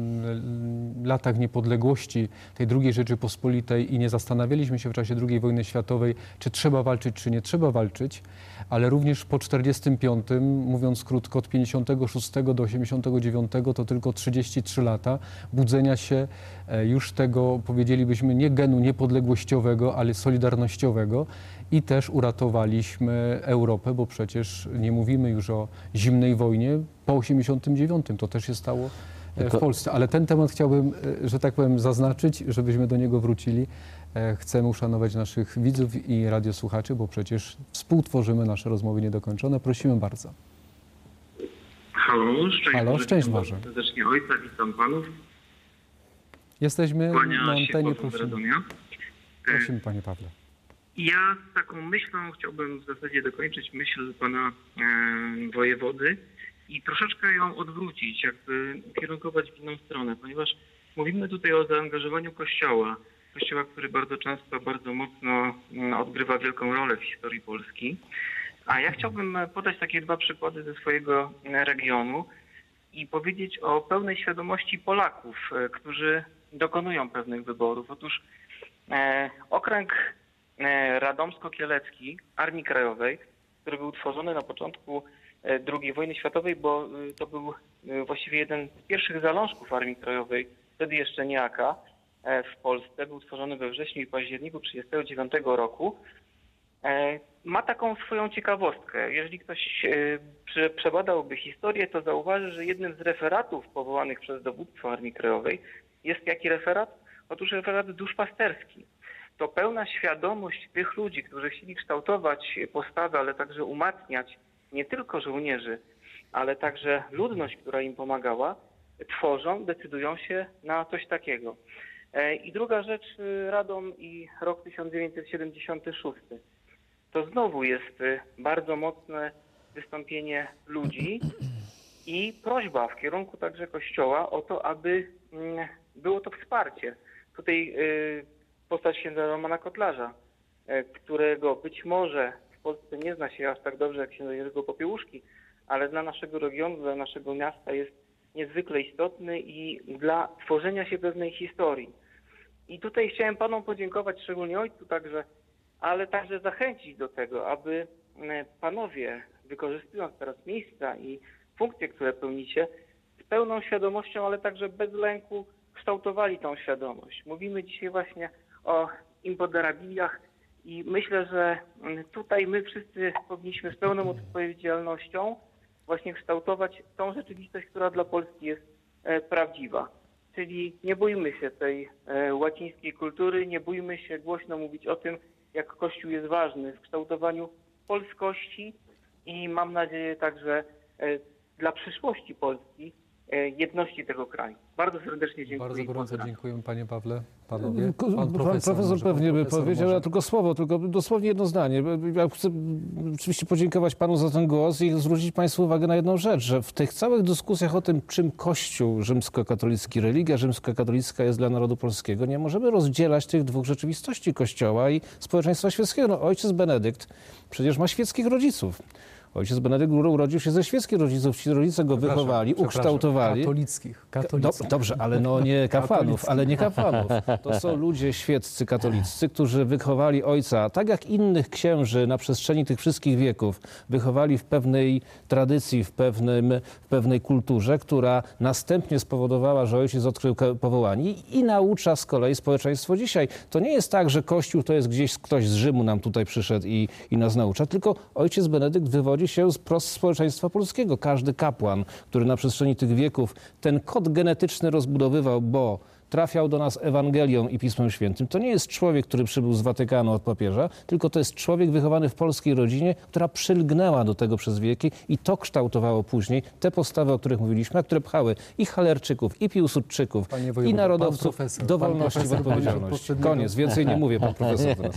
latach niepodległości tej drugiej Rzeczypospolitej i nie zastanawialiśmy się w czasie drugiej wojny światowej, czy trzeba walczyć, czy nie trzeba walczyć, ale również po czterdziestym piątym, mówiąc krótko, od pięćdziesiątego szóstego do osiemdziesiątego dziewiątego to tylko trzydzieści trzy lata budzenia się już tego, powiedzielibyśmy, nie genu niepodległościowego, ale solidarnościowego i też uratowaliśmy Europę, bo przecież nie mówimy już o zimnej wojnie po osiemdziesiątym dziewiątym. To też się stało w Polsce. Ale ten temat chciałbym, że tak powiem, zaznaczyć, żebyśmy do niego wrócili. Chcemy uszanować naszych widzów i radiosłuchaczy, bo przecież współtworzymy nasze rozmowy niedokończone. Prosimy bardzo. Halo, szczęść Halo, Boże. szczęść Boże. Serdecznie ojca, witam panów. Jesteśmy Kłania na się antenie, Paweł z prosimy. Radomia. Prosimy, panie Pawle. Ja z taką myślą chciałbym w zasadzie dokończyć myśl pana e, wojewody i troszeczkę ją odwrócić, jakby ukierunkować w inną stronę, ponieważ mówimy tutaj o zaangażowaniu Kościoła. Kościoła, który bardzo często, bardzo mocno m, odgrywa wielką rolę w historii Polski. A ja chciałbym podać takie dwa przykłady ze swojego regionu i powiedzieć o pełnej świadomości Polaków, e, którzy dokonują pewnych wyborów. Otóż e, okręg e, radomsko-kielecki Armii Krajowej, który był tworzony na początku e, drugiej wojny światowej, bo e, to był e, właściwie jeden z pierwszych zalążków Armii Krajowej, wtedy jeszcze nie A K, e, w Polsce. Był tworzony we wrześniu i październiku tysiąc dziewięćset trzydziestego dziewiątego roku. E, ma taką swoją ciekawostkę. Jeżeli ktoś e, prze, przebadałby historię, to zauważy, że jednym z referatów powołanych przez dowództwo Armii Krajowej jest jaki referat? Otóż referat duszpasterski. To pełna świadomość tych ludzi, którzy chcieli kształtować postawy, ale także umacniać nie tylko żołnierzy, ale także ludność, która im pomagała, tworzą, decydują się na coś takiego. I druga rzecz, Radom i rok tysiąc dziewięćset siedemdziesiąty szósty. To znowu jest bardzo mocne wystąpienie ludzi i prośba w kierunku także Kościoła o to, aby było to wsparcie. Tutaj postać księdza Romana Kotlarza, którego być może w Polsce nie zna się aż tak dobrze jak księdza Jerzego Popiełuszki, ale dla naszego regionu, dla naszego miasta jest niezwykle istotny i dla tworzenia się pewnej historii. I tutaj chciałem panom podziękować, szczególnie ojcu także, ale także zachęcić do tego, aby panowie, wykorzystując teraz miejsca i funkcje, które pełnicie, z pełną świadomością, ale także bez lęku kształtowali tą świadomość. Mówimy dzisiaj właśnie o imponderabiliach i myślę, że tutaj my wszyscy powinniśmy z pełną odpowiedzialnością właśnie kształtować tą rzeczywistość, która dla Polski jest e, prawdziwa. Czyli nie bójmy się tej e, łacińskiej kultury, nie bójmy się głośno mówić o tym, jak Kościół jest ważny w kształtowaniu polskości i mam nadzieję także e, dla przyszłości Polski, e, jedności tego kraju. Bardzo serdecznie dziękuję. Bardzo gorąco dziękujemy, panie Pawle. Panowie, pan Pan profesor, profesor może, pewnie pan by profesor powiedział, może. ja tylko słowo, tylko dosłownie jedno zdanie. Ja chcę oczywiście podziękować panu za ten głos i zwrócić państwu uwagę na jedną rzecz, że w tych całych dyskusjach o tym, czym Kościół rzymskokatolicki, religia rzymskokatolicka jest dla narodu polskiego, nie możemy rozdzielać tych dwóch rzeczywistości Kościoła i społeczeństwa świeckiego. No, ojciec Benedykt przecież ma świeckich rodziców. Ojciec Benedykt urodził się ze świeckich rodziców. Ci rodzice go Przepraszam, wychowali, przepraszam, ukształtowali. Katolickich. Do, katolickich. dobrze, ale no nie kapłanów, Katolickich. ale nie kapłanów. To są ludzie świeccy, katoliccy, którzy wychowali ojca, tak jak innych księży na przestrzeni tych wszystkich wieków, wychowali w pewnej tradycji, w, pewnym, w pewnej kulturze, która następnie spowodowała, że ojciec odkrył powołanie i, i naucza z kolei społeczeństwo dzisiaj. To nie jest tak, że Kościół to jest gdzieś ktoś z Rzymu nam tutaj przyszedł i, i nas naucza, tylko ojciec Benedykt wywodzi się z prost społeczeństwa polskiego. Każdy kapłan, który na przestrzeni tych wieków ten kod genetyczny rozbudowywał, bo trafiał do nas Ewangelią i Pismem Świętym. To nie jest człowiek, który przybył z Watykanu od papieża, tylko to jest człowiek wychowany w polskiej rodzinie, która przylgnęła do tego przez wieki i to kształtowało później te postawy, o których mówiliśmy, a które pchały i Halerczyków, i Piłsudczyków, Panie wojewodo, i narodowców pan profesor, do pan wolności i profesor odpowiedzialności. poprzedniego- Koniec, więcej nie mówię, pan profesor teraz.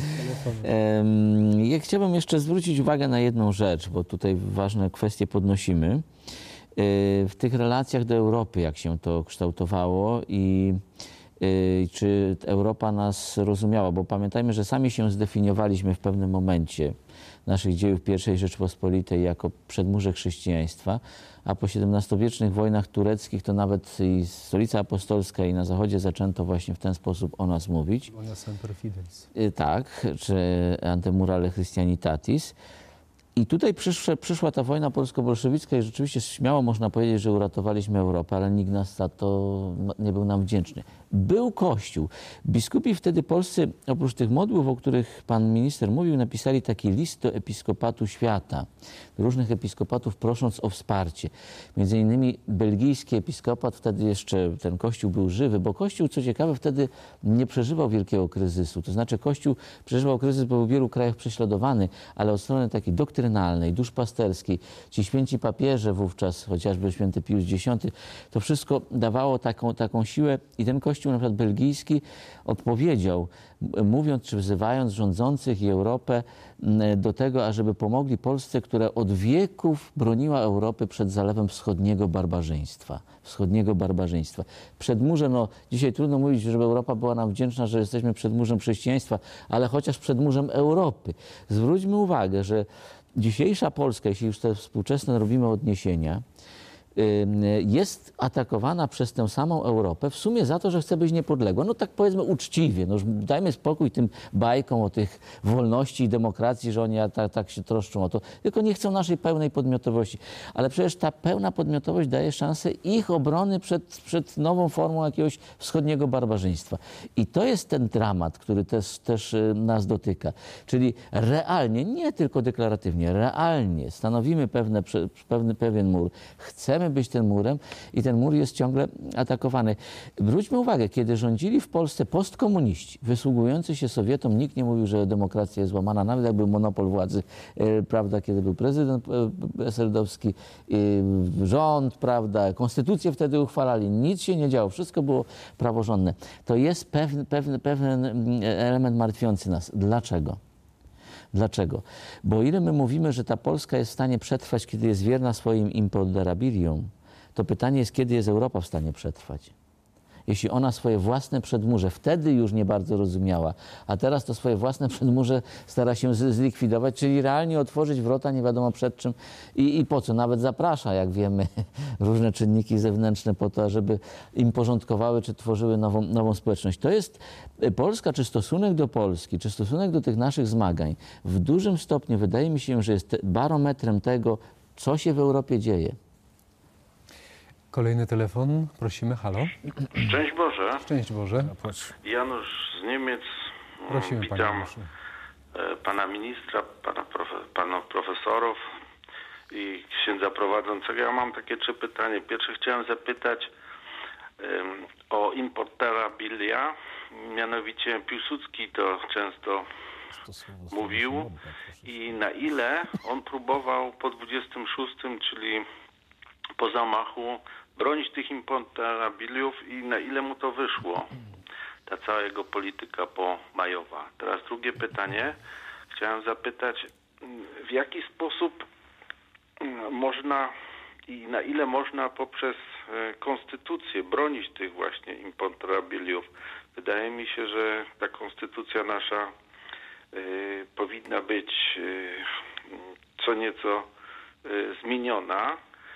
Em, Ja chciałbym jeszcze zwrócić uwagę na jedną rzecz, bo tutaj ważne kwestie podnosimy. Y, W tych relacjach do Europy, jak się to kształtowało i y, czy Europa nas rozumiała, bo pamiętajmy, że sami się zdefiniowaliśmy w pewnym momencie naszych dziejów pierwszej Rzeczpospolitej jako przedmurze chrześcijaństwa, a po siedemnastowiecznych wojnach tureckich to nawet i Stolica Apostolska i na Zachodzie zaczęto właśnie w ten sposób o nas mówić. Bona semper fides. Y, Tak, czy Antemurale Christianitatis. I tutaj przyszła, przyszła ta wojna polsko-bolszewicka i rzeczywiście śmiało można powiedzieć, że uratowaliśmy Europę, ale nikt nas za to nie był nam wdzięczny. Był Kościół. Biskupi wtedy polscy, oprócz tych modłów, o których pan minister mówił, napisali taki list do episkopatu świata, do różnych episkopatów, prosząc o wsparcie. Między innymi belgijski episkopat, wtedy jeszcze ten Kościół był żywy, bo Kościół, co ciekawe, wtedy nie przeżywał wielkiego kryzysu. To znaczy Kościół przeżywał kryzys, bo był w wielu krajach prześladowany, ale od strony takiej doktrynalnej, duszpasterskiej, ci święci papieże wówczas, chociażby święty Pius Dziesiąty, to wszystko dawało taką, taką siłę i ten Kościół na przykład belgijski odpowiedział, m- mówiąc czy wzywając rządzących i Europę m, do tego, ażeby pomogli Polsce, która od wieków broniła Europy przed zalewem wschodniego barbarzyństwa. Wschodniego barbarzyństwa. Przedmurze, no dzisiaj trudno mówić, żeby Europa była nam wdzięczna, że jesteśmy przedmurzem chrześcijaństwa, ale chociaż przedmurzem Europy. Zwróćmy uwagę, że dzisiejsza Polska, jeśli już te współczesne robimy odniesienia, jest atakowana przez tę samą Europę w sumie za to, że chce być niepodległa. No tak powiedzmy uczciwie, no już dajmy spokój tym bajkom o tych wolności i demokracji, że oni tak, tak się troszczą o to, tylko nie chcą naszej pełnej podmiotowości. Ale przecież ta pełna podmiotowość daje szansę ich obrony przed, przed nową formą jakiegoś wschodniego barbarzyństwa. I to jest ten dramat, który też, też nas dotyka. Czyli realnie, nie tylko deklaratywnie, realnie stanowimy pewne, pewny, pewien mur. Chcemy być tym murem i ten mur jest ciągle atakowany. Zwróćmy uwagę, kiedy rządzili w Polsce postkomuniści, wysługujący się Sowietom, nikt nie mówił, że demokracja jest łamana, nawet jak był monopol władzy, e, prawda, kiedy był prezydent e, eseldowski, e, rząd, prawda, konstytucję wtedy uchwalali, nic się nie działo, wszystko było praworządne. To jest pewien, pewien, pewien element martwiący nas. Dlaczego? Dlaczego? Bo o ile my mówimy, że ta Polska jest w stanie przetrwać, kiedy jest wierna swoim imponderabiliom, to pytanie jest, kiedy jest Europa w stanie przetrwać. Jeśli ona swoje własne przedmurze wtedy już nie bardzo rozumiała, a teraz to swoje własne przedmurze stara się z- zlikwidować, czyli realnie otworzyć wrota nie wiadomo przed czym i, i po co. Nawet zaprasza, jak wiemy, różne czynniki zewnętrzne po to, żeby im porządkowały czy tworzyły nową, nową społeczność. To jest Polska, czy stosunek do Polski, czy stosunek do tych naszych zmagań w dużym stopniu wydaje mi się, że jest barometrem tego, co się w Europie dzieje. Kolejny telefon, prosimy, halo. Szczęść Boże. Szczęść Boże. Janusz z Niemiec. Prosimy, panie Witam Januszu. e, pana ministra, pana profe, panów profesorów i księdza prowadzącego. Ja mam takie trzy pytania. Pierwsze chciałem zapytać em, o imponderabilia. Mianowicie Piłsudski to często mówił i na ile on próbował po dwudziestym szóstym, czyli po zamachu, bronić tych imponderabiliów i na ile mu to wyszło, ta cała jego polityka pomajowa. Teraz drugie pytanie. Chciałem zapytać, w jaki sposób można i na ile można poprzez konstytucję bronić tych właśnie imponderabiliów. Wydaje mi się, że ta konstytucja nasza y, powinna być y, co nieco zmieniona.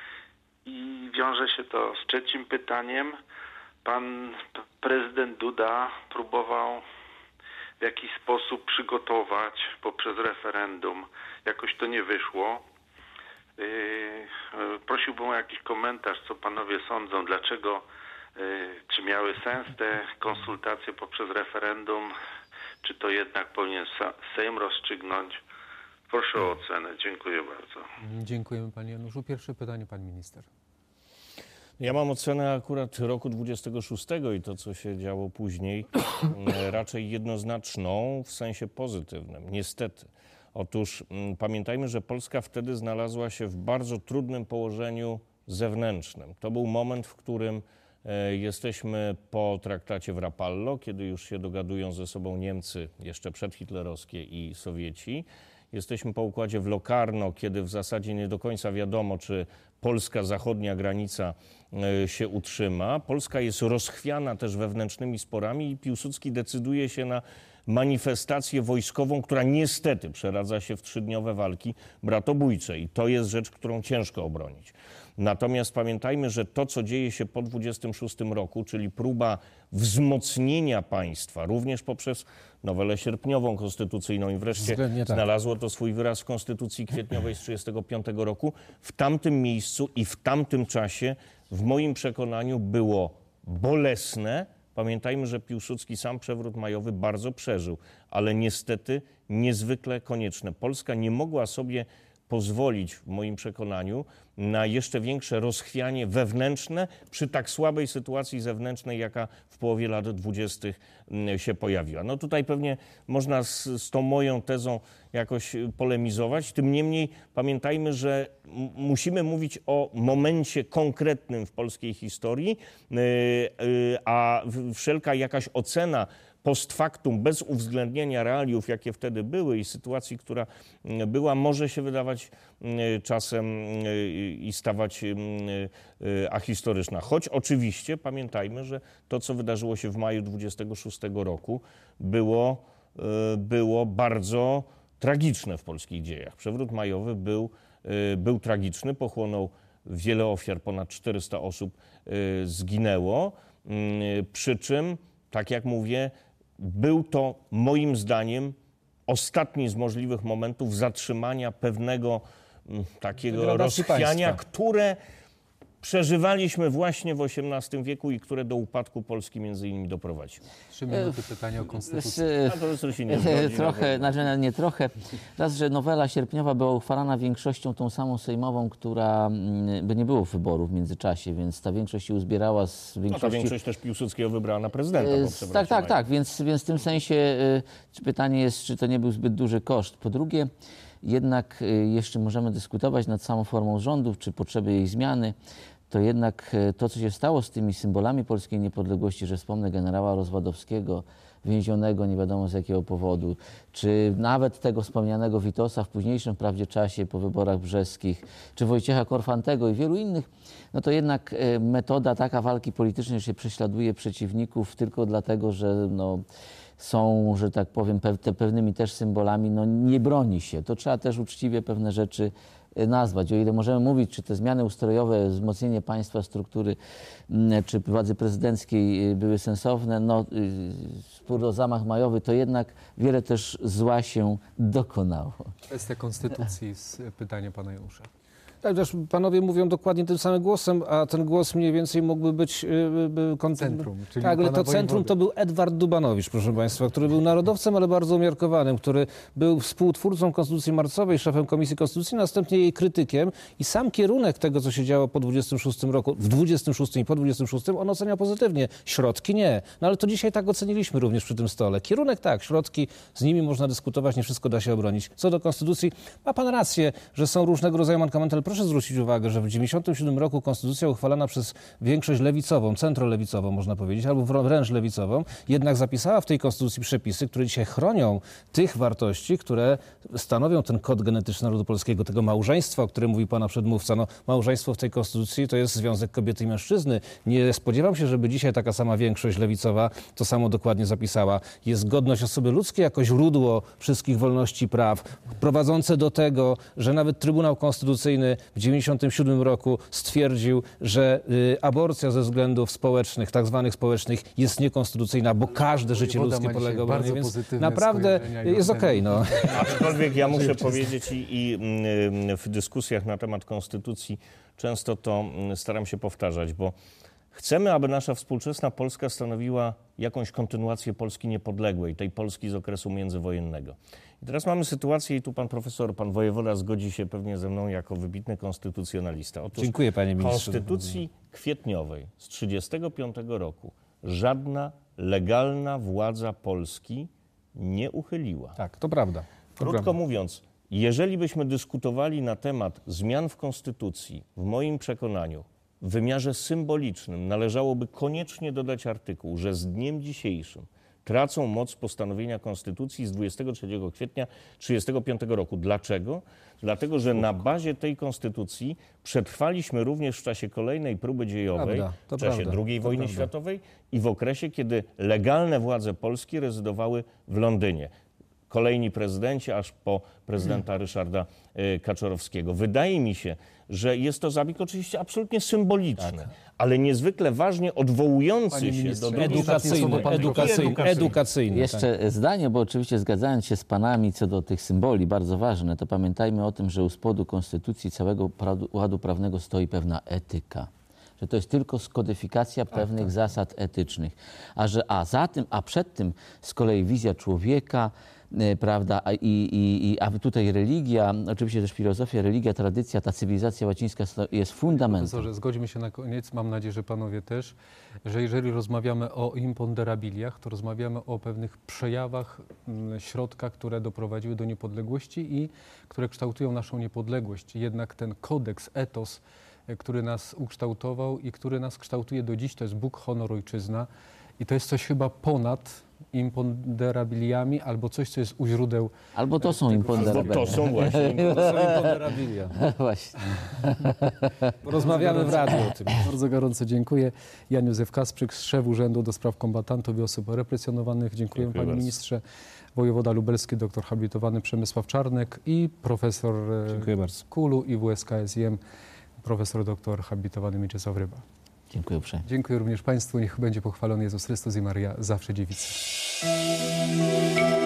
I wiąże się to z trzecim pytaniem. Pan prezydent Duda próbował w jakiś sposób przygotować poprzez referendum. Jakoś to nie wyszło. Prosiłbym o jakiś komentarz, co panowie sądzą, dlaczego, czy miały sens te konsultacje poprzez referendum, czy to jednak powinien Sejm rozstrzygnąć. Proszę o ocenę. Dziękuję bardzo. Dziękujemy panie Januszu. Pierwsze pytanie pan minister. Ja mam ocenę akurat roku dwudziestego szóstego i to, co się działo później, raczej jednoznaczną w sensie pozytywnym. Niestety. Otóż m, pamiętajmy, że Polska wtedy znalazła się w bardzo trudnym położeniu zewnętrznym. To był moment, w którym e, jesteśmy po traktacie w Rapallo, kiedy już się dogadują ze sobą Niemcy, jeszcze przedhitlerowskie, i Sowieci. Jesteśmy po układzie w Locarno, kiedy w zasadzie nie do końca wiadomo, czy polska zachodnia granica e, się utrzyma. Polska jest rozchwiana też wewnętrznymi sporami i Piłsudski decyduje się na manifestację wojskową, która niestety przeradza się w trzydniowe walki bratobójcze i to jest rzecz, którą ciężko obronić. Natomiast pamiętajmy, że to, co dzieje się po dwudziestym szóstym roku, czyli próba wzmocnienia państwa, również poprzez nowelę sierpniową konstytucyjną i wreszcie tak. znalazło to swój wyraz w konstytucji kwietniowej z tysiąc dziewięćset trzydziestego piątego roku, w tamtym miejscu i w tamtym czasie w moim przekonaniu było bolesne. Pamiętajmy, że Piłsudski sam przewrót majowy bardzo przeżył, ale niestety niezwykle konieczne. Polska nie mogła sobie pozwolić, w moim przekonaniu, na jeszcze większe rozchwianie wewnętrzne przy tak słabej sytuacji zewnętrznej, jaka w połowie lat dwudziestych się pojawiła. No tutaj pewnie można z, z tą moją tezą jakoś polemizować. Tym niemniej pamiętajmy, że m- musimy mówić o momencie konkretnym w polskiej historii, yy, yy, a wszelka jakaś ocena post factum, bez uwzględnienia realiów, jakie wtedy były i sytuacji, która była, może się wydawać czasem i stawać ahistoryczna. Choć oczywiście pamiętajmy, że to, co wydarzyło się w maju dwudziestego szóstego roku, było, było bardzo tragiczne w polskich dziejach. Przewrót majowy był, był tragiczny, pochłonął wiele ofiar, ponad czterysta osób zginęło, przy czym, tak jak mówię, był to moim zdaniem ostatni z możliwych momentów zatrzymania pewnego m, takiego rozchwiania, które przeżywaliśmy właśnie w osiemnastym wieku i które do upadku Polski między innymi doprowadziło. Trzy minuty pytania o konstytucję. A to się nie zgodzi, trochę, znaczy nie trochę. Raz, że nowela sierpniowa była uchwalana większością tą samą sejmową, która, by nie było wyborów w międzyczasie, więc ta większość się uzbierała z większości... No ta większość też Piłsudskiego wybrała na prezydenta. E, tak, tak, tak, więc, więc w tym sensie y, pytanie jest, czy to nie był zbyt duży koszt. Po drugie, jednak y, jeszcze możemy dyskutować nad samą formą rządów, czy potrzeby jej zmiany. To jednak to, co się stało z tymi symbolami polskiej niepodległości, że wspomnę generała Rozwadowskiego, więzionego nie wiadomo z jakiego powodu, czy nawet tego wspomnianego Witosa w późniejszym wprawdzie czasie po wyborach brzeskich, czy Wojciecha Korfantego i wielu innych, no to jednak metoda taka walki politycznej, że się prześladuje przeciwników tylko dlatego, że no, są, że tak powiem, pe- pewnymi też symbolami, no nie broni się. To trzeba też uczciwie pewne rzeczy nazwać. O ile możemy mówić, czy te zmiany ustrojowe, wzmocnienie państwa, struktury, czy władzy prezydenckiej były sensowne, no spór o zamach majowy, to jednak wiele też zła się dokonało. Kwestia konstytucji z pytania pana Janusza. Tak, też panowie mówią dokładnie tym samym głosem, a ten głos mniej więcej mógłby być... Yy, kont- Centrum, czyli tak, ale pana to centrum wojewody. to był Edward Dubanowicz, proszę państwa, który był narodowcem, ale bardzo umiarkowanym, który był współtwórcą Konstytucji Marcowej, szefem Komisji Konstytucyjnej, następnie jej krytykiem i sam kierunek tego, co się działo po dwudziestym szóstym roku, w dwudziestym szóstym i po dwudziestym szóstym, on ocenia pozytywnie. Środki nie. No ale to dzisiaj tak oceniliśmy również przy tym stole. Kierunek tak, środki, z nimi można dyskutować, nie wszystko da się obronić. Co do Konstytucji, ma pan rację, że są różnego rodzaju mankamenty, ale proszę zwrócić uwagę, że w dziewięćdziesiątym siódmym roku konstytucja uchwalana przez większość lewicową, centrolewicową można powiedzieć, albo wręcz lewicową, jednak zapisała w tej konstytucji przepisy, które dzisiaj chronią tych wartości, które stanowią ten kod genetyczny narodu polskiego, tego małżeństwa, o którym mówi pana przedmówca. No, małżeństwo w tej konstytucji to jest związek kobiety i mężczyzny. Nie spodziewam się, żeby dzisiaj taka sama większość lewicowa to samo dokładnie zapisała. Jest godność osoby ludzkiej jako źródło wszystkich wolności i praw, prowadzące do tego, że nawet Trybunał Konstytucyjny w tysiąc dziewięćset dziewięćdziesiątym siódmym roku stwierdził, że y, aborcja ze względów społecznych, tak zwanych społecznych, jest niekonstytucyjna, bo każde życie Wojewoda ludzkie ma dzisiaj podlega obronie, bardzo więc pozytywne naprawdę skojarzenia i jest oceny. okej. no. Aczkolwiek ja muszę powiedzieć i, i mm, w dyskusjach na temat konstytucji często to mm, staram się powtarzać, bo chcemy, aby nasza współczesna Polska stanowiła jakąś kontynuację Polski niepodległej, tej Polski z okresu międzywojennego. I teraz mamy sytuację i tu pan profesor, pan wojewoda zgodzi się pewnie ze mną jako wybitny konstytucjonalista. Otóż Dziękuję, panie ministrze. Konstytucji kwietniowej z tysiąc dziewięćset trzydziestego piątego roku żadna legalna władza Polski nie uchyliła. Tak, to prawda. To Krótko prawda. mówiąc, jeżeli byśmy dyskutowali na temat zmian w Konstytucji, w moim przekonaniu, w wymiarze symbolicznym należałoby koniecznie dodać artykuł, że z dniem dzisiejszym tracą moc postanowienia Konstytucji z dwudziestego trzeciego kwietnia tysiąc dziewięćset trzydziestego piątego roku. Dlaczego? Dlatego, że na bazie tej Konstytucji przetrwaliśmy również w czasie kolejnej próby dziejowej, Prawda, to w czasie prawda, drugiej to wojny prawda. światowej i w okresie, kiedy legalne władze Polski rezydowały w Londynie. Kolejni prezydenci, aż po prezydenta Ryszarda y, Kaczorowskiego. Wydaje mi się, że jest to zabieg oczywiście absolutnie symboliczny, Tak. ale niezwykle ważnie odwołujący Panie się ministrze, do drugiej Ostatnie słowo Edukacyjny, pan edukacyjny, profesor. edukacyjny. Jeszcze tak. zdanie, bo oczywiście zgadzając się z panami co do tych symboli, bardzo ważne, to pamiętajmy o tym, że u spodu konstytucji całego pra- ładu prawnego stoi pewna etyka. Że to jest tylko skodyfikacja pewnych zasad etycznych. A, że, a za tym, a przed tym z kolei wizja człowieka, y, prawda, a, i, i, i, a tutaj religia, oczywiście też filozofia, religia, tradycja, ta cywilizacja łacińska sto- jest fundamentem. Profesorze, zgodzimy się na koniec, mam nadzieję, że panowie też, że jeżeli rozmawiamy o imponderabiliach, to rozmawiamy o pewnych przejawach, mm, środkach, które doprowadziły do niepodległości i które kształtują naszą niepodległość. Jednak ten kodeks, etos, e, który nas ukształtował i który nas kształtuje do dziś, to jest Bóg, honor, ojczyzna. I to jest coś chyba ponad imponderabiliami albo coś, co jest u źródeł. Albo to są Bo imponderabilie. to są właśnie To są imponderabilia. Właśnie. Rozmawiamy w radiu o tym. Bardzo gorąco dziękuję. Jan Józef Kasprzyk, szef Urzędu do Spraw Kombatantów i Osób Represjonowanych. Dziękuję, Dziękuję panie bardzo. ministrze. Wojewoda lubelski, doktor habilitowany Przemysław Czarnek i profesor e, Dziękuję bardzo. Kulu i W S K S I M, profesor doktor habilitowany Mieczysław Ryba. Dziękuję uprzejmie. Dziękuję również państwu. Niech będzie pochwalony Jezus Chrystus i Maria zawsze dziewica.